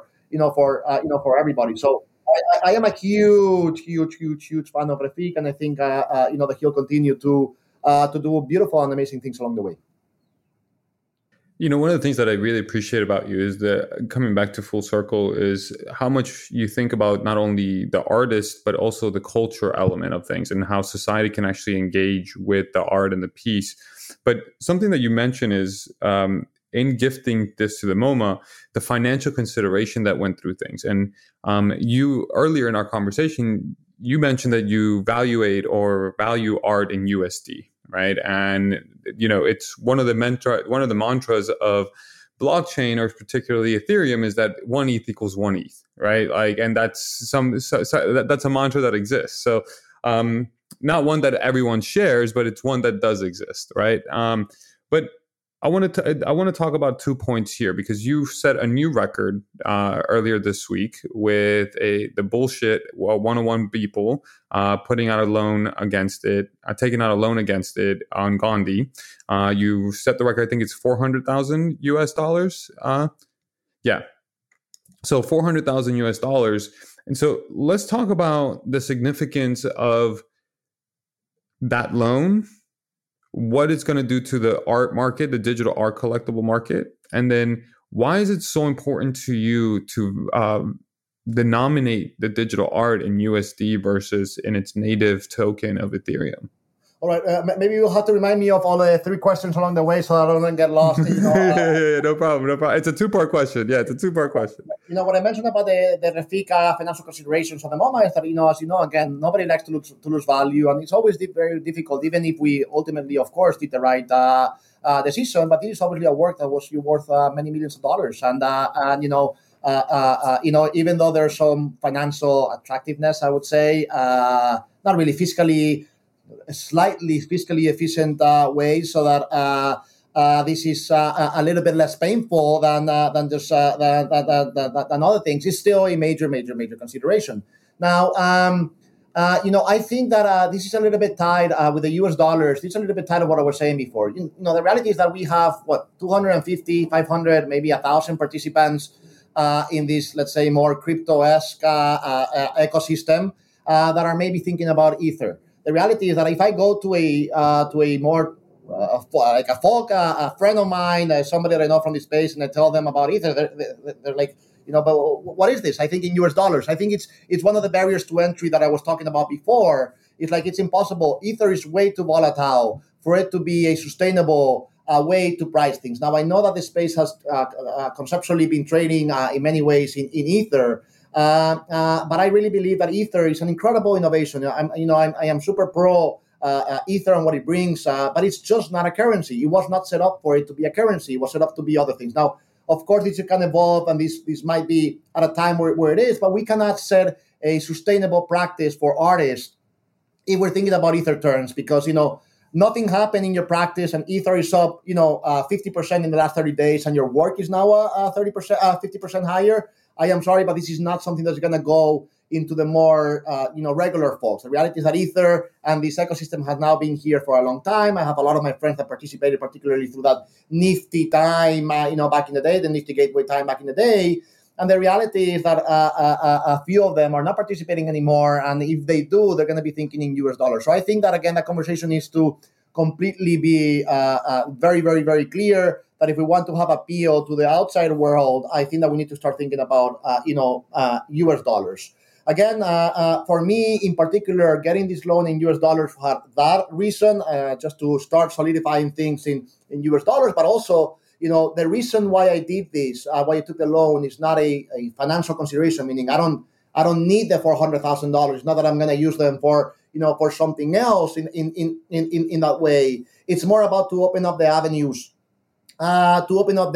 everybody. So I am a huge fan of Refik, and I think that he'll continue to do beautiful and amazing things along the way. One of the things that I really appreciate about you is that, coming back to full circle, is how much you think about not only the artist, but also the culture element of things and how society can actually engage with the art and the piece. But something that you mentioned is, in gifting this to the MoMA, the financial consideration that went through things. And you, earlier in our conversation, you mentioned that you value art in USD, right? And it's one of the mantras of blockchain, or particularly Ethereum, is that 1 ETH equals 1 ETH, right? And that's that's a mantra that exists. So not one that everyone shares, but it's one that does exist, right? But I want to talk about 2 points here, because you set a new record earlier this week with the bullshit 101 people putting out a loan against it, taking out a loan against it on Gandhi. You set the record. I think it's $400,000 US. Yeah, so $400,000 US. And so let's talk about the significance of that loan, what it's going to do to the art market, the digital art collectible market, and then why is it so important to you to denominate the digital art in USD versus in its native token of Ethereum? All right, maybe you'll have to remind me of all the 3 questions along the way so I don't get lost. Yeah, no problem. It's a 2-part question. Yeah, it's a 2-part question. What I mentioned about the Refik financial considerations of the MoMA is that, as you know, again, nobody likes to lose value, and it's always very difficult, even if we ultimately, of course, did the right decision. But this is obviously a work that was worth many millions of dollars, and even though there's some financial attractiveness, I would say, not really slightly fiscally efficient way, so that this is a little bit less painful than just than other things. It's still a major consideration. Now, I think that this is a little bit tied with the US dollars. It's a little bit tied to what I was saying before. The reality is that we have 250, 500, maybe 1,000 participants in this, let's say, more crypto-esque ecosystem that are maybe thinking about Ether. The reality is that if I go to a more like a folk, a friend of mine, somebody that I know from the space, and I tell them about Ether, they're like, but what is this? I think in US dollars. I think it's one of the barriers to entry that I was talking about before. It's like it's impossible. Ether is way too volatile for it to be a sustainable way to price things. Now I know that the space has conceptually been trading in many ways in Ether. But I really believe that Ether is an incredible innovation. I am super pro Ether and what it brings, but it's just not a currency. It was not set up for it to be a currency. It was set up to be other things. Now, of course, this can evolve, and this might be at a time where it is, but we cannot set a sustainable practice for artists if we're thinking about Ether terms, because nothing happened in your practice and Ether is up 50% in the last 30 days, and your work is now 30%, 50% higher. I am sorry, but this is not something that's going to go into the more regular folks. The reality is that Ether and this ecosystem has now been here for a long time. I have a lot of my friends that participated, particularly through that Nifty time, back in the day, the Nifty Gateway time back in the day. And the reality is that a few of them are not participating anymore. And if they do, they're going to be thinking in US dollars. So I think that, again, that conversation needs to completely be very, very, very clear that if we want to have appeal to the outside world, I think that we need to start thinking about, US dollars. Again, for me in particular, getting this loan in US dollars for that reason, just to start solidifying things in US dollars, but also, the reason why I did this, why I took the loan, is not a financial consideration, meaning I don't need the $400,000. It's not that I'm going to use them for something else in that way. It's more about to open up the avenues. For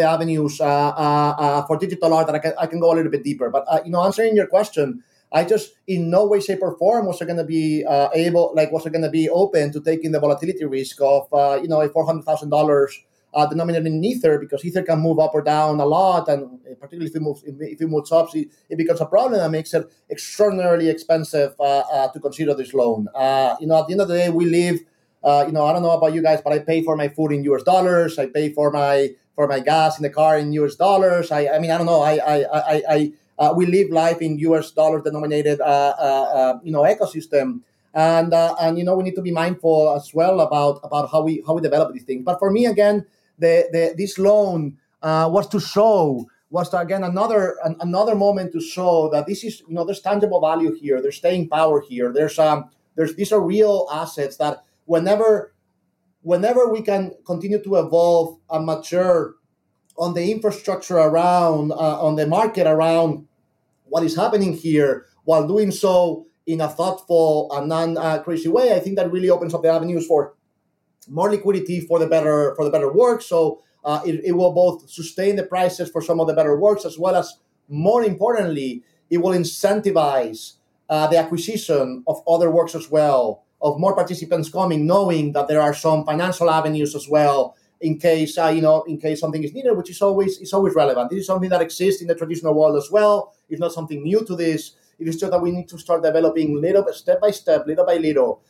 digital art that I can go a little bit deeper. But answering your question, I just in no way, shape, or form was I going to be open to taking the volatility risk of a $400,000 denominated in Ether, because Ether can move up or down a lot, and particularly if it moves up, it becomes a problem that makes it extraordinarily expensive to consider this loan. At the end of the day, we live. I don't know about you guys, but I pay for my food in US dollars. I pay for my gas in the car in US dollars. I don't know. We live life in US dollar denominated, ecosystem, and we need to be mindful as well about how we develop these things. But for me, again, this loan was again another moment to show that this is there's tangible value here. There's staying power here. There's these are real assets that whenever we can continue to evolve and mature on the infrastructure around, on the market around what is happening here, while doing so in a thoughtful and non-crazy way, I think that really opens up the avenues for more liquidity for the better work. So it will both sustain the prices for some of the better works, as well as, more importantly, it will incentivize the acquisition of other works as well, of more participants coming, knowing that there are some financial avenues as well in case something is needed, which is always relevant. This is something that exists in the traditional world as well. It's not something new to this. It is just that we need to start developing step by step, little by little,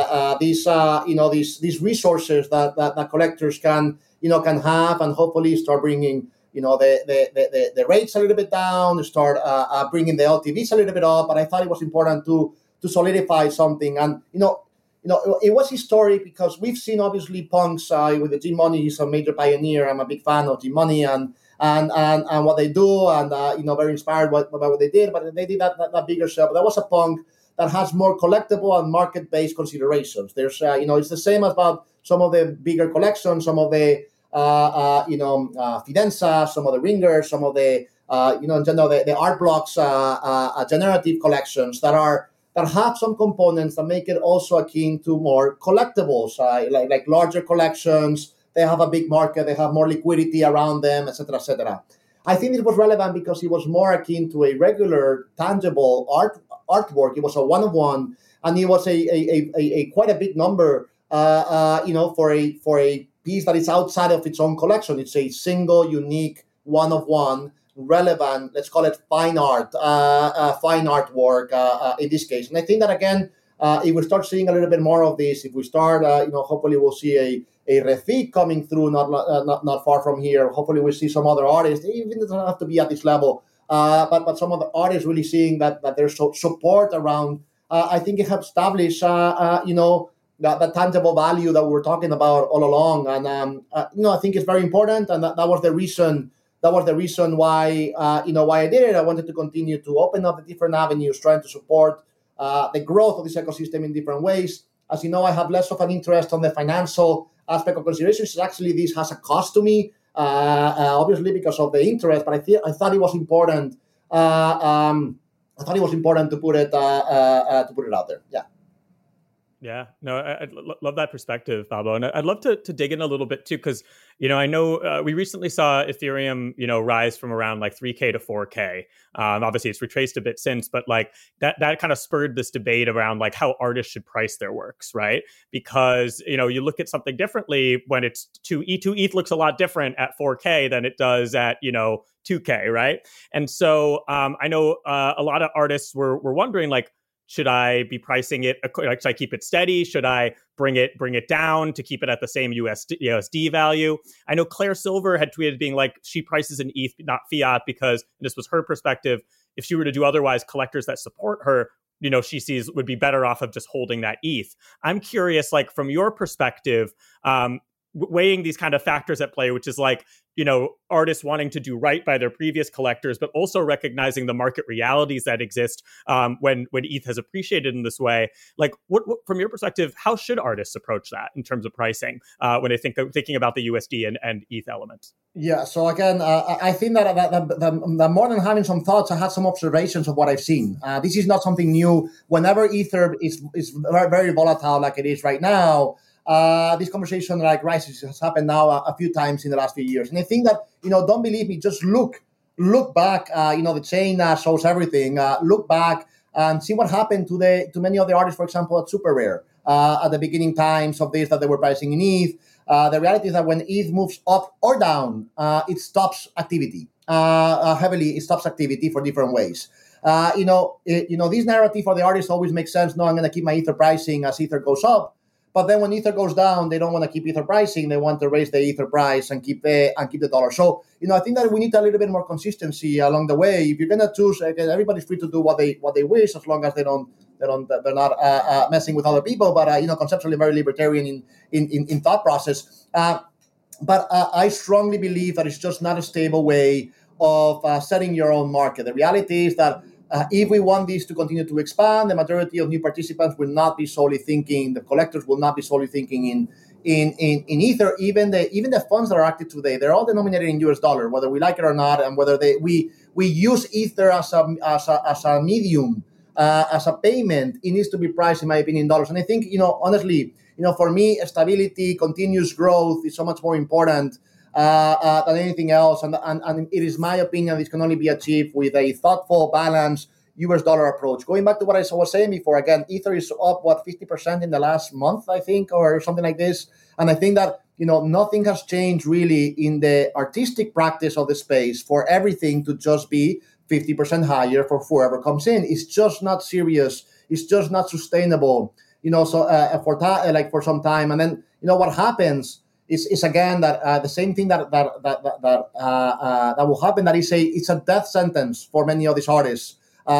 these resources that collectors can have, and hopefully start bringing the rates a little bit down, start bringing the LTVs a little bit up. But I thought it was important to solidify something. And it was historic because we've seen obviously punks with the G Money. He's a major pioneer. I'm a big fan of G Money and what they do, and very inspired by what they did. But they did that bigger scale. But that was a punk that has more collectible and market-based considerations. There's it's the same about some of the bigger collections, some of the Fidenza, some of the Ringers, some of the in general the art blocks generative collections that have some components that make it also akin to more collectibles, like larger collections. They have a big market, they have more liquidity around them, etc., etc. I think it was relevant because it was more akin to a regular, tangible artwork. It was a one-of-one, and it was a quite a big number, for a piece that is outside of its own collection. It's a single, unique, one-of-one, relevant, let's call it fine art, fine artwork in this case. And I think that, again, if we start seeing a little bit more of this, if we start, hopefully we'll see a Refik coming through not far from here. Hopefully we'll see some other artists, even it doesn't have to be at this level, but some of the artists really seeing that there's support around. I think it helps establish, that tangible value that we were talking about all along. And I think it's very important, and that was the reason. That was the reason why why I did it. I wanted to continue to open up the different avenues, trying to support the growth of this ecosystem in different ways. As you know, I have less of an interest on the financial aspect of considerations. Actually, this has a cost to me, obviously because of the interest. But I thought it was important. I thought it was important to put it out there. Yeah. Yeah, no, I love that perspective, Pablo. And I'd love to dig in a little bit too, because, I know we recently saw Ethereum, rise from around like 3K to 4K. Obviously, it's retraced a bit since, but like that kind of spurred this debate around like how artists should price their works, right? Because, you look at something differently when it's 2ETH. 2ETH looks a lot different at 4K than it does at, 2K, right? And so I know a lot of artists were wondering, like, should I be pricing it? Should I keep it steady? Should I bring it down to keep it at the same USD value? I know Claire Silver had tweeted being like, she prices in ETH, not fiat, because, and this was her perspective, if she were to do otherwise, collectors that support her, she sees would be better off of just holding that ETH. I'm curious, like, from your perspective, weighing these kind of factors at play, which is like, artists wanting to do right by their previous collectors, but also recognizing the market realities that exist when ETH has appreciated in this way. Like, what from your perspective, how should artists approach that in terms of pricing when they thinking about the USD and ETH elements? Yeah. So again, I think that more than having some thoughts, I had some observations of what I've seen. This is not something new. Whenever Ether is very, very volatile, like it is right now, this conversation like rises has happened now a few times in the last few years. And I think that, don't believe me, just look back, the chain shows everything. Look back and see what happened to many of the artists, for example, at Super Rare, at the beginning times of this that they were pricing in ETH. The reality is that when ETH moves up or down, it stops activity. Heavily, it stops activity for different ways. This narrative for the artists always makes sense. No, I'm going to keep my Ether pricing as Ether goes up. But then when Ether goes down, they don't want to keep Ether pricing. They want to raise the Ether price and keep the dollar. So, I think that we need a little bit more consistency along the way. If you're gonna choose, again, everybody's free to do what they wish, as long as they're not messing with other people. But conceptually very libertarian in thought process. But I strongly believe that it's just not a stable way of setting your own market. The reality is that if we want this to continue to expand, the majority of new participants will not be solely thinking, the collectors will not be solely thinking in Ether. Even the funds that are active today, they're all denominated in US dollar, whether we like it or not, and whether we use Ether as a medium, as a payment. It needs to be priced, in my opinion, in dollars. And I think, honestly, for me, stability, continuous growth is so much more important than anything else. And it is my opinion this can only be achieved with a thoughtful, balanced US dollar approach. Going back to what I was saying before, again, Ether is up, 50% in the last month, I think, or something like this. And I think that, nothing has changed really in the artistic practice of the space for everything to just be 50% higher for whoever comes in. It's just not serious. It's just not sustainable, for some time. And then, what happens is again that the same thing that will happen. That is it's a death sentence for many of these artists.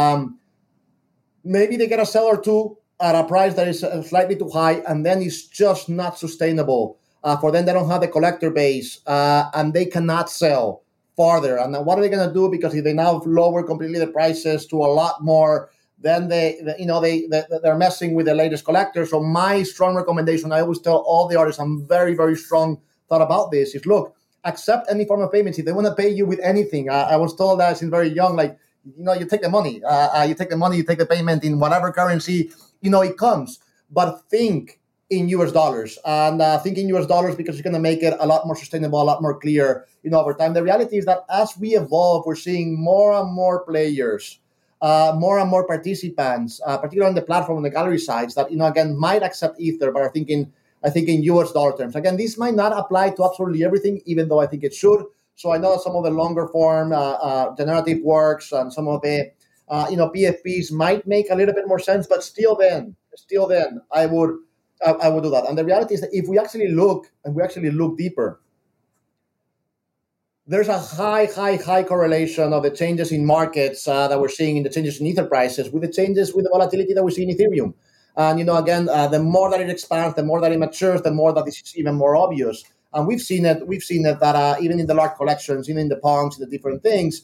Maybe they get a sell or two at a price that is slightly too high, and then it's just not sustainable for them. They don't have the collector base, and they cannot sell farther. And then what are they going to do? Because if they now lower completely the prices to a lot more, then they're messing with the latest collectors. So my strong recommendation, I always tell all the artists, I'm very, very strong thought about this, is look, accept any form of payments. If they want to pay you with anything, I was told that since very young, like, you take the money, you take the payment in whatever currency, it comes. But think in US dollars, and think in US dollars because it's going to make it a lot more sustainable, a lot more clear, over time. The reality is that as we evolve, we're seeing more and more players, more and more participants, particularly on the platform, on the gallery sides, that again might accept Ether, but I think in US dollar terms. Again, this might not apply to absolutely everything, even though I think it should. So I know some of the longer form generative works and some of the PFPs might make a little bit more sense, but still then I would do that. And the reality is that if we actually look deeper, there's a high correlation of the changes in markets that we're seeing in the changes in Ether prices with the changes with the volatility that we see in Ethereum. And again, the more that it expands, the more that it matures, the more that this is even more obvious. And we've seen it. We've seen it that even in the large collections, even in the punks, in the different things,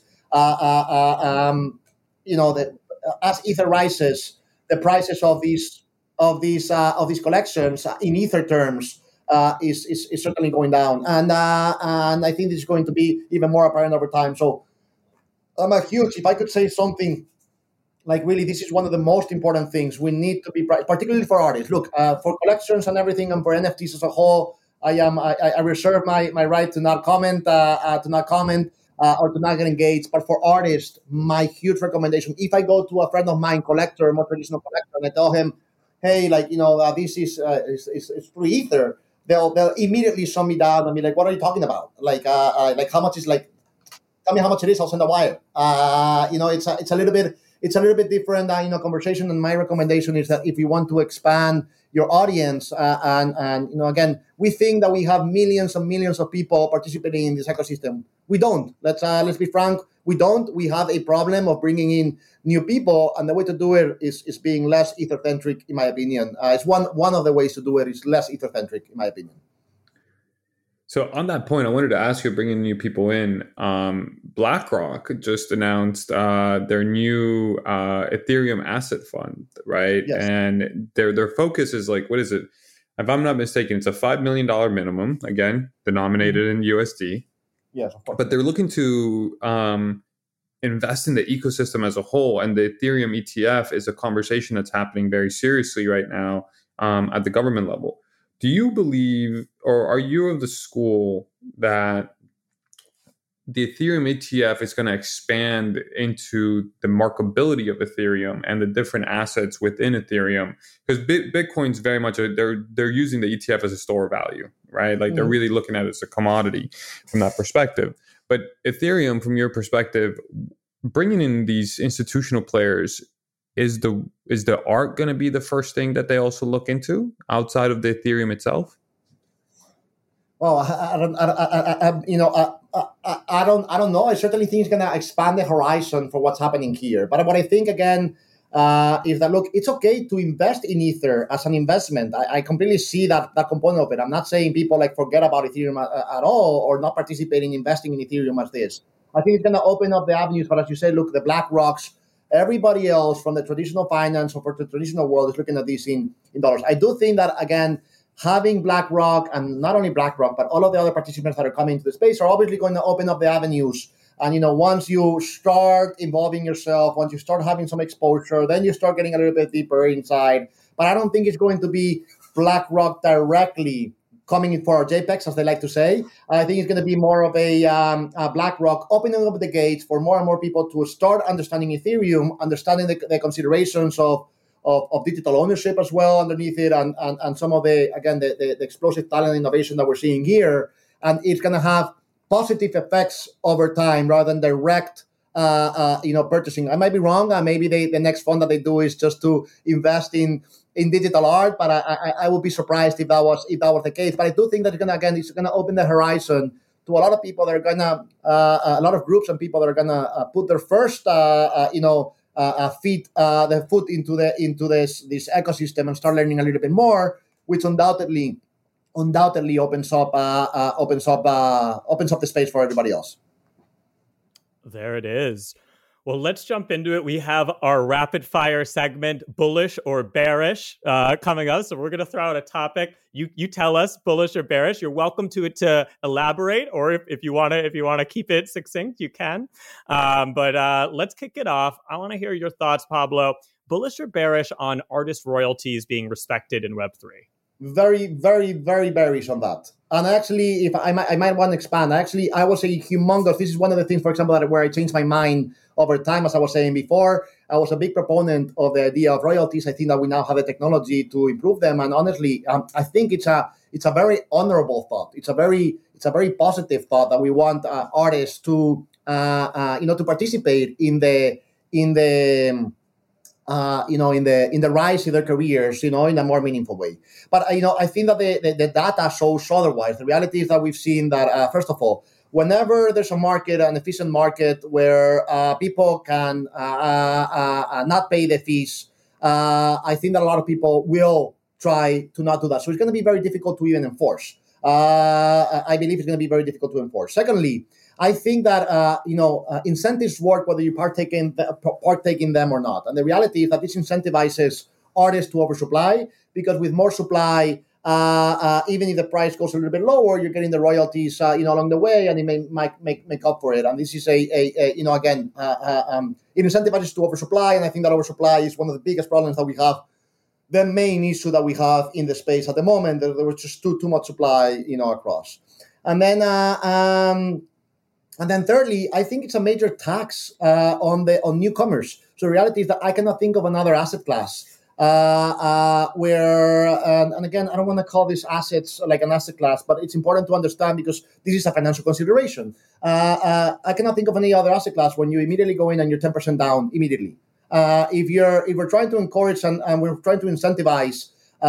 as Ether rises, the prices of these collections in Ether terms is certainly going down, and I think this is going to be even more apparent over time. So I'm a huge. If I could say something, like really, this is one of the most important things we need to be, particularly for artists. Look, for collections and everything, and for NFTs as a whole, I reserve my right to not comment, or to not get engaged. But for artists, my huge recommendation: if I go to a friend of mine, collector, a more traditional collector, and I tell him, "Hey, this is free Ether," they'll immediately shut me down and be like, "What are you talking about? Like how much is like? Tell me how much it is. I'll send a wire." It's a little bit. It's a little bit different, conversation. And my recommendation is that if you want to expand your audience, again, we think that we have millions and millions of people participating in this ecosystem. We don't. Let's be frank. We don't. We have a problem of bringing in new people, and the way to do it is being less ether-centric, in my opinion. It's one of the ways to do it is less ether-centric, in my opinion. So on that point, I wanted to ask you, bringing new people in, BlackRock just announced their new Ethereum asset fund, right? Yes. And their focus is like, what is it? If I'm not mistaken, it's a $5 million minimum, again, denominated in USD. Yes, of course. But they're looking to invest in the ecosystem as a whole. And the Ethereum ETF is a conversation that's happening very seriously right now at the government level. Do you believe, or are you of the school that the Ethereum ETF is going to expand into the marketability of Ethereum and the different assets within Ethereum? Because Bitcoin's very much they're using the ETF as a store of value, right? Like they're really looking at it as a commodity from that perspective. But Ethereum, from your perspective, bringing in these institutional players, is the art going to be the first thing that they also look into outside of the Ethereum itself? Well, I don't know. I certainly think it's going to expand the horizon for what's happening here. But what I think again is that, look, it's okay to invest in Ether as an investment. I completely see that component of it. I'm not saying people forget about Ethereum at all, or not participating, investing in Ethereum as this. I think it's going to open up the avenues. But as you say, look, the BlackRocks, everybody else from the traditional finance or for the traditional world is looking at this in dollars. I do think that, again, having BlackRock, and not only BlackRock, but all of the other participants that are coming into the space are obviously going to open up the avenues. And, once you start involving yourself, once you start having some exposure, then you start getting a little bit deeper inside. But I don't think it's going to be BlackRock directly coming in for our JPEGs, as they like to say. I think it's going to be more of a BlackRock opening up the gates for more and more people to start understanding Ethereum, understanding the considerations of digital ownership as well underneath it, and some of the explosive talent and innovation that we're seeing here. And it's going to have positive effects over time rather than direct purchasing. I might be wrong. Maybe the next fund that they do is just to invest in digital art, but I would be surprised if that was the case. But I do think that it's gonna open the horizon to a lot of people that are gonna a lot of groups and people that are gonna put their first their foot into this ecosystem and start learning a little bit more, which undoubtedly opens up the space for everybody else. There it is. Well, let's jump into it. We have our rapid fire segment, bullish or bearish, coming up. So we're going to throw out a topic. You tell us bullish or bearish. You're welcome to elaborate, or if you want to keep it succinct, you can. But let's kick it off. I want to hear your thoughts, Pablo. Bullish or bearish on artist royalties being respected in Web3? Very, very, very bearish on that. And actually, if I might want to expand, I will say humongous. This is one of the things, for example, where I changed my mind over time. As I was saying before, I was a big proponent of the idea of royalties. I think that we now have the technology to improve them. And honestly, I think it's a very honorable thought. It's a very positive thought that we want artists to to participate in the rise of their careers, in a more meaningful way. But, I think that the data shows otherwise. The reality is that we've seen that, first of all, whenever there's an efficient market where people can not pay the fees I think that a lot of people will try to not do that. So it's going to be very difficult to even enforce. I believe it's going to be very difficult to enforce. Secondly, I think that incentives work whether you partake in them or not. And the reality is that this incentivizes artists to oversupply, because with more supply, even if the price goes a little bit lower, you're getting the royalties along the way, and it might make up for it. And this is it incentivizes to oversupply, and I think that oversupply is one of the biggest problems that we have. The main issue that we have in the space at the moment, there was just too much supply, across. And then thirdly, I think it's a major tax on newcomers. So the reality is that I cannot think of another asset class where, and again, I don't want to call these assets like an asset class, but it's important to understand because this is a financial consideration. I cannot think of any other asset class when you immediately go in and you're 10% down immediately. If we're trying to encourage and we're trying to incentivize,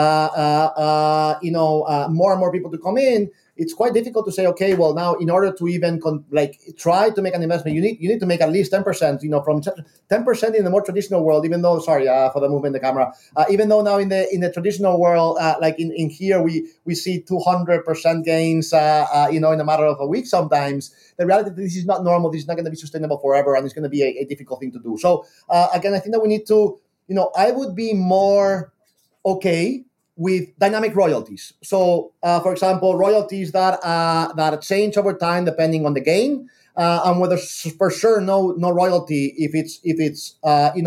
more and more people to come in, it's quite difficult to say, okay, well, now in order to even try to make an investment, you need to make at least 10%. From 10% in the more traditional world. Even though, sorry for the movement in the camera. Even though now in the traditional world, like in here, we see 200% gains, in a matter of a week sometimes. The reality is this is not normal. This is not going to be sustainable forever, and it's going to be a difficult thing to do. So again, I think that we need to, I would be more okay with dynamic royalties. So, for example, royalties that change over time depending on the game, and whether for sure no royalty if it's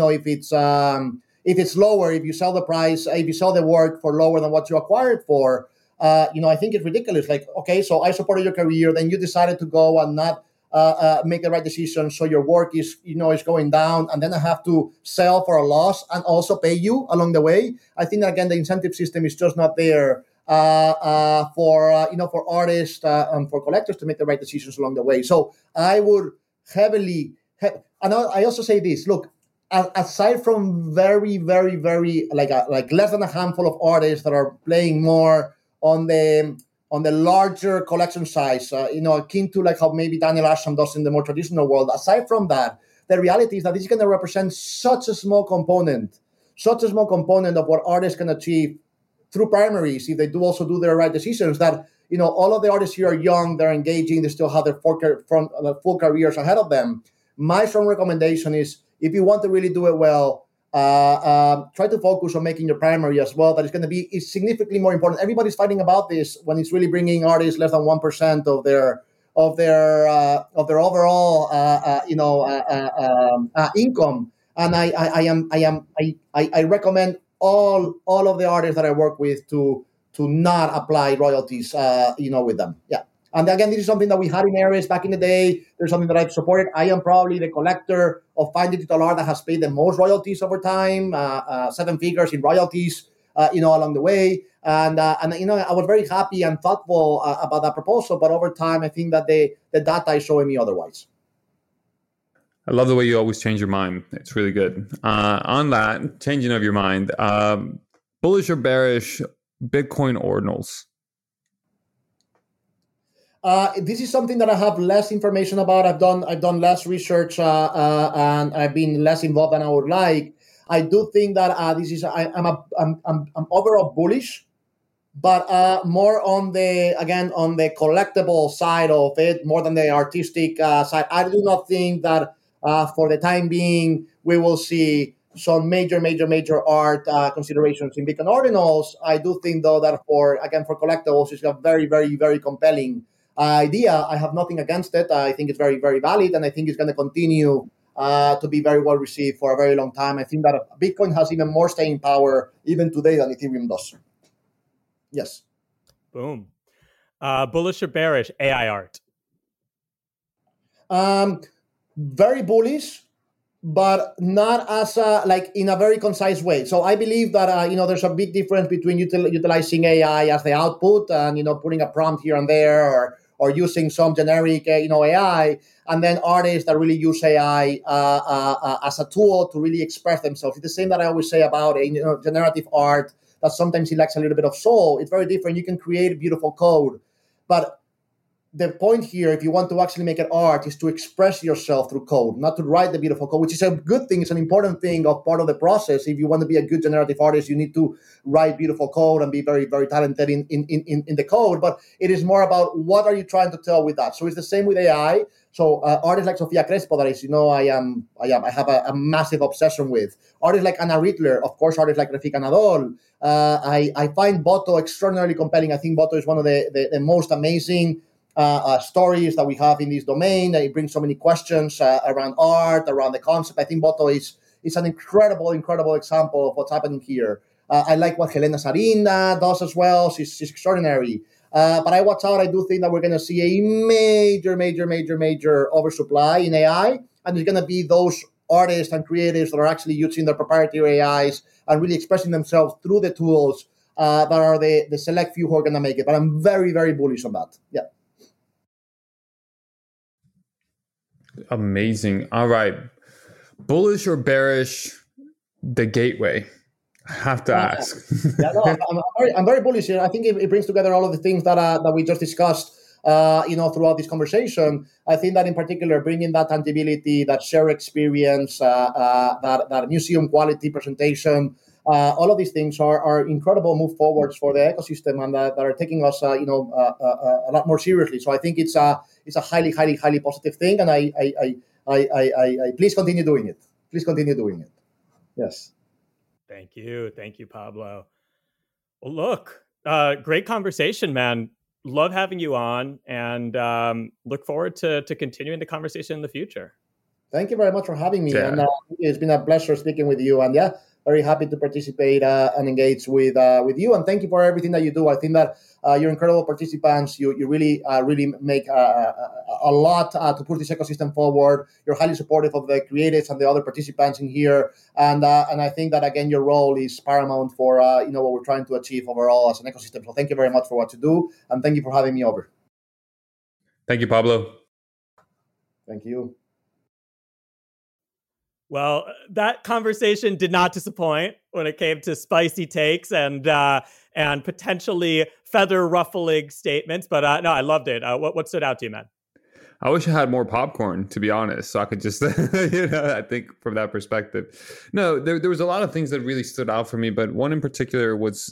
lower, if you sell the work for lower than what you acquired for. I think it's ridiculous. Like, okay, so I supported your career, then you decided to go and not make the right decision, so your work is going down, and then I have to sell for a loss and also pay you along the way. I think that again the incentive system is just not there for artists and for collectors to make the right decisions along the way. So I would and I also say this: look, aside from very very very like less than a handful of artists that are playing more on the larger collection size, akin to like how maybe Daniel Ashton does in the more traditional world. Aside from that, the reality is that this is going to represent such a small component of what artists can achieve through primaries if they do also do their right decisions. That all of the artists here are young, they're engaging, they still have their full careers ahead of them. My strong recommendation is, if you want to really do it well, try to focus on making your primary as well. That is going to be significantly more important. Everybody's fighting about this when it's really bringing artists less than 1% of their overall income. And I recommend all of the artists that I work with to not apply royalties with them. Yeah. And again, this is something that we had in Ares back in the day. There's something that I've supported. I am probably the collector of fine digital art that has paid the most royalties over time, 7 figures in royalties, along the way. And I was very happy and thoughtful about that proposal. But over time, I think that the data is showing me otherwise. I love the way you always change your mind. It's really good. On that, changing of your mind, bullish or bearish Bitcoin ordinals? This is something that I have less information about. I've done less research and I've been less involved than I would like. I do think that I'm overall bullish, but more on the collectible side of it, more than the artistic side. I do not think that for the time being we will see some major art considerations in Bitcoin ordinals. I do think though that for collectibles, it's a very very very compelling idea. I have nothing against it. I think it's very, very valid, and I think it's going to continue to be very well received for a very long time. I think that Bitcoin has even more staying power even today than Ethereum does. Yes. Boom. Bullish or bearish AI art? Very bullish, but not as in a very concise way. So I believe that there's a big difference between utilizing AI as the output and putting a prompt here and there, or using some generic AI, and then artists that really use AI as a tool to really express themselves. It's the same that I always say about generative art, that sometimes it lacks a little bit of soul. It's very different. You can create beautiful code, but the point here, if you want to actually make it art, is to express yourself through code, not to write the beautiful code, which is a good thing. It's an important thing of part of the process. If you want to be a good generative artist, you need to write beautiful code and be very, very talented in the code. But it is more about what are you trying to tell with that. So it's the same with AI. So artists like Sofia Crespo, that is, I have a massive obsession with. Artists like Anna Rittler, of course, artists like Refika Nadol. I find Boto extraordinarily compelling. I think Boto is one of the most amazing stories that we have in this domain. It brings so many questions around art, around the concept. I think Boto is an incredible example of what's happening here. I like what Helena Sarina does as well. She's extraordinary. But I watch out. I do think that we're going to see a major oversupply in AI, and there's going to be those artists and creatives that are actually using their proprietary AIs and really expressing themselves through the tools that are the select few who are going to make it. But I'm very, very bullish on that. Yeah. Amazing. All right. Bullish or bearish, the gateway? I have to ask. I'm very bullish here. I think it brings together all of the things that we just discussed, throughout this conversation. I think that in particular, bringing that tangibility, that shared experience, that museum quality presentation, all of these things are incredible move forwards for the ecosystem, and that are taking us, a lot more seriously. So I think it's a highly positive thing, and I please continue doing it. Please continue doing it. Yes. Thank you, Pablo. Well, look, great conversation, man. Love having you on, and look forward to continuing the conversation in the future. Thank you very much for having me, and it's been a pleasure speaking with you. And very happy to participate and engage with you. And thank you for everything that you do. I think that you're incredible participants. You really make a lot to push this ecosystem forward. You're highly supportive of the creatives and the other participants in here. And I think that, again, your role is paramount for what we're trying to achieve overall as an ecosystem. So thank you very much for what you do. And thank you for having me over. Thank you, Pablo. Thank you. Well, that conversation did not disappoint when it came to spicy takes and potentially feather-ruffling statements. But no, I loved it. What stood out to you, man? I wish I had more popcorn, to be honest, so I could just, I think from that perspective. No, there was a lot of things that really stood out for me, but one in particular was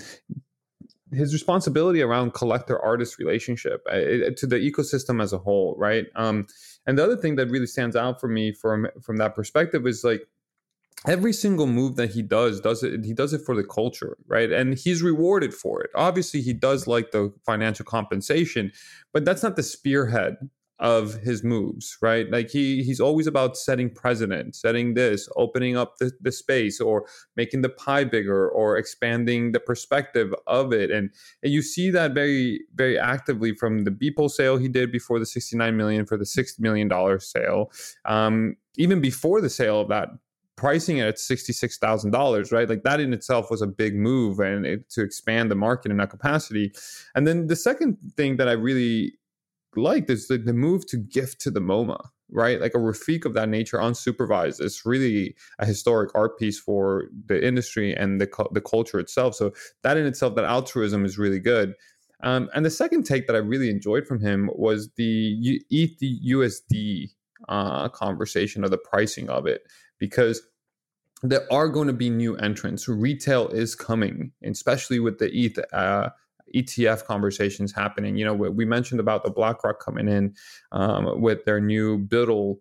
his responsibility around collector-artist relationship to the ecosystem as a whole, right? And the other thing that really stands out for me from that perspective is like every single move that he does it for the culture, right? And he's rewarded for it. Obviously, he does like the financial compensation, but that's not the spearhead of his moves, right? Like he's always about setting precedent, setting this, opening up the space, or making the pie bigger, or expanding the perspective of it. And you see that very, very actively from the Beeple sale he did before the $69 million for the $6 million sale. Even before the sale of that, pricing it at $66,000, right? Like that in itself was a big move and to expand the market in that capacity. And then the second thing that I really liked is the move to gift to the MoMA, right? Like a Rafiq of that nature unsupervised. It's really a historic art piece for the industry and the culture itself. So that in itself, that altruism is really good. And the second take that I really enjoyed from him was the ETH/USD conversation of the pricing of it, because there are going to be new entrants. Retail is coming, especially with the ETH ETF conversations happening. We mentioned about the BlackRock coming in with their new BUIDL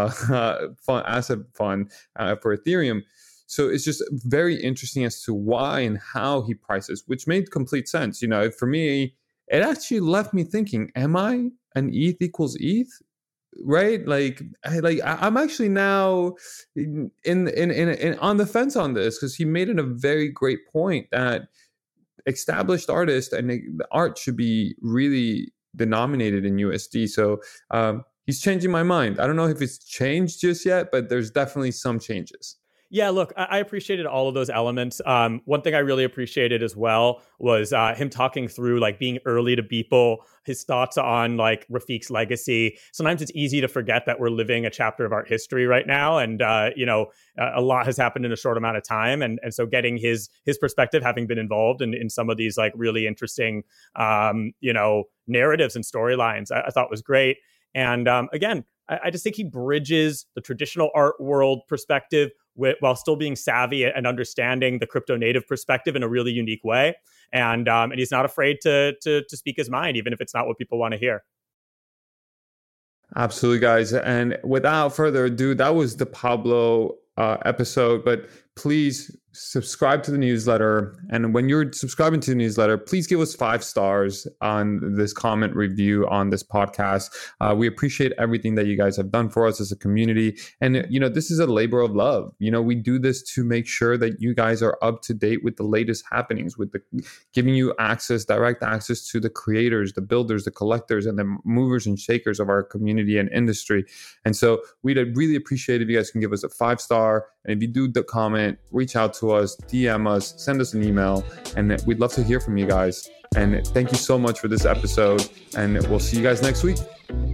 asset fund for Ethereum. So it's just very interesting as to why and how he prices, which made complete sense. For me, it actually left me thinking, am I an ETH equals ETH? Right? I'm actually now in on the fence on this, because he made it a very great point that established artists and the art should be really denominated in USD. So he's changing my mind. I don't know if it's changed just yet, but there's definitely some changes. Yeah, look, I appreciated all of those elements. One thing I really appreciated as well was him talking through like being early to Beeple, his thoughts on like Rafiq's legacy. Sometimes it's easy to forget that we're living a chapter of art history right now, and a lot has happened in a short amount of time, and so getting his perspective, having been involved in some of these like really interesting narratives and storylines, I thought was great. And again, I just think he bridges the traditional art world perspective while still being savvy and understanding the crypto native perspective in a really unique way. And he's not afraid to speak his mind, even if it's not what people want to hear. Absolutely, guys. And without further ado, that was the Pablo episode. But please subscribe to the newsletter. And when you're subscribing to the newsletter, please give us 5 stars on this comment review on this podcast. We appreciate everything that you guys have done for us as a community. And, this is a labor of love. We do this to make sure that you guys are up to date with the latest happenings, with giving you direct access to the creators, the builders, the collectors, and the movers and shakers of our community and industry. And so we'd really appreciate if you guys can give us a 5-star. And if you do the comment, reach out to us, DM us, send us an email, and we'd love to hear from you guys. And thank you so much for this episode, and we'll see you guys next week.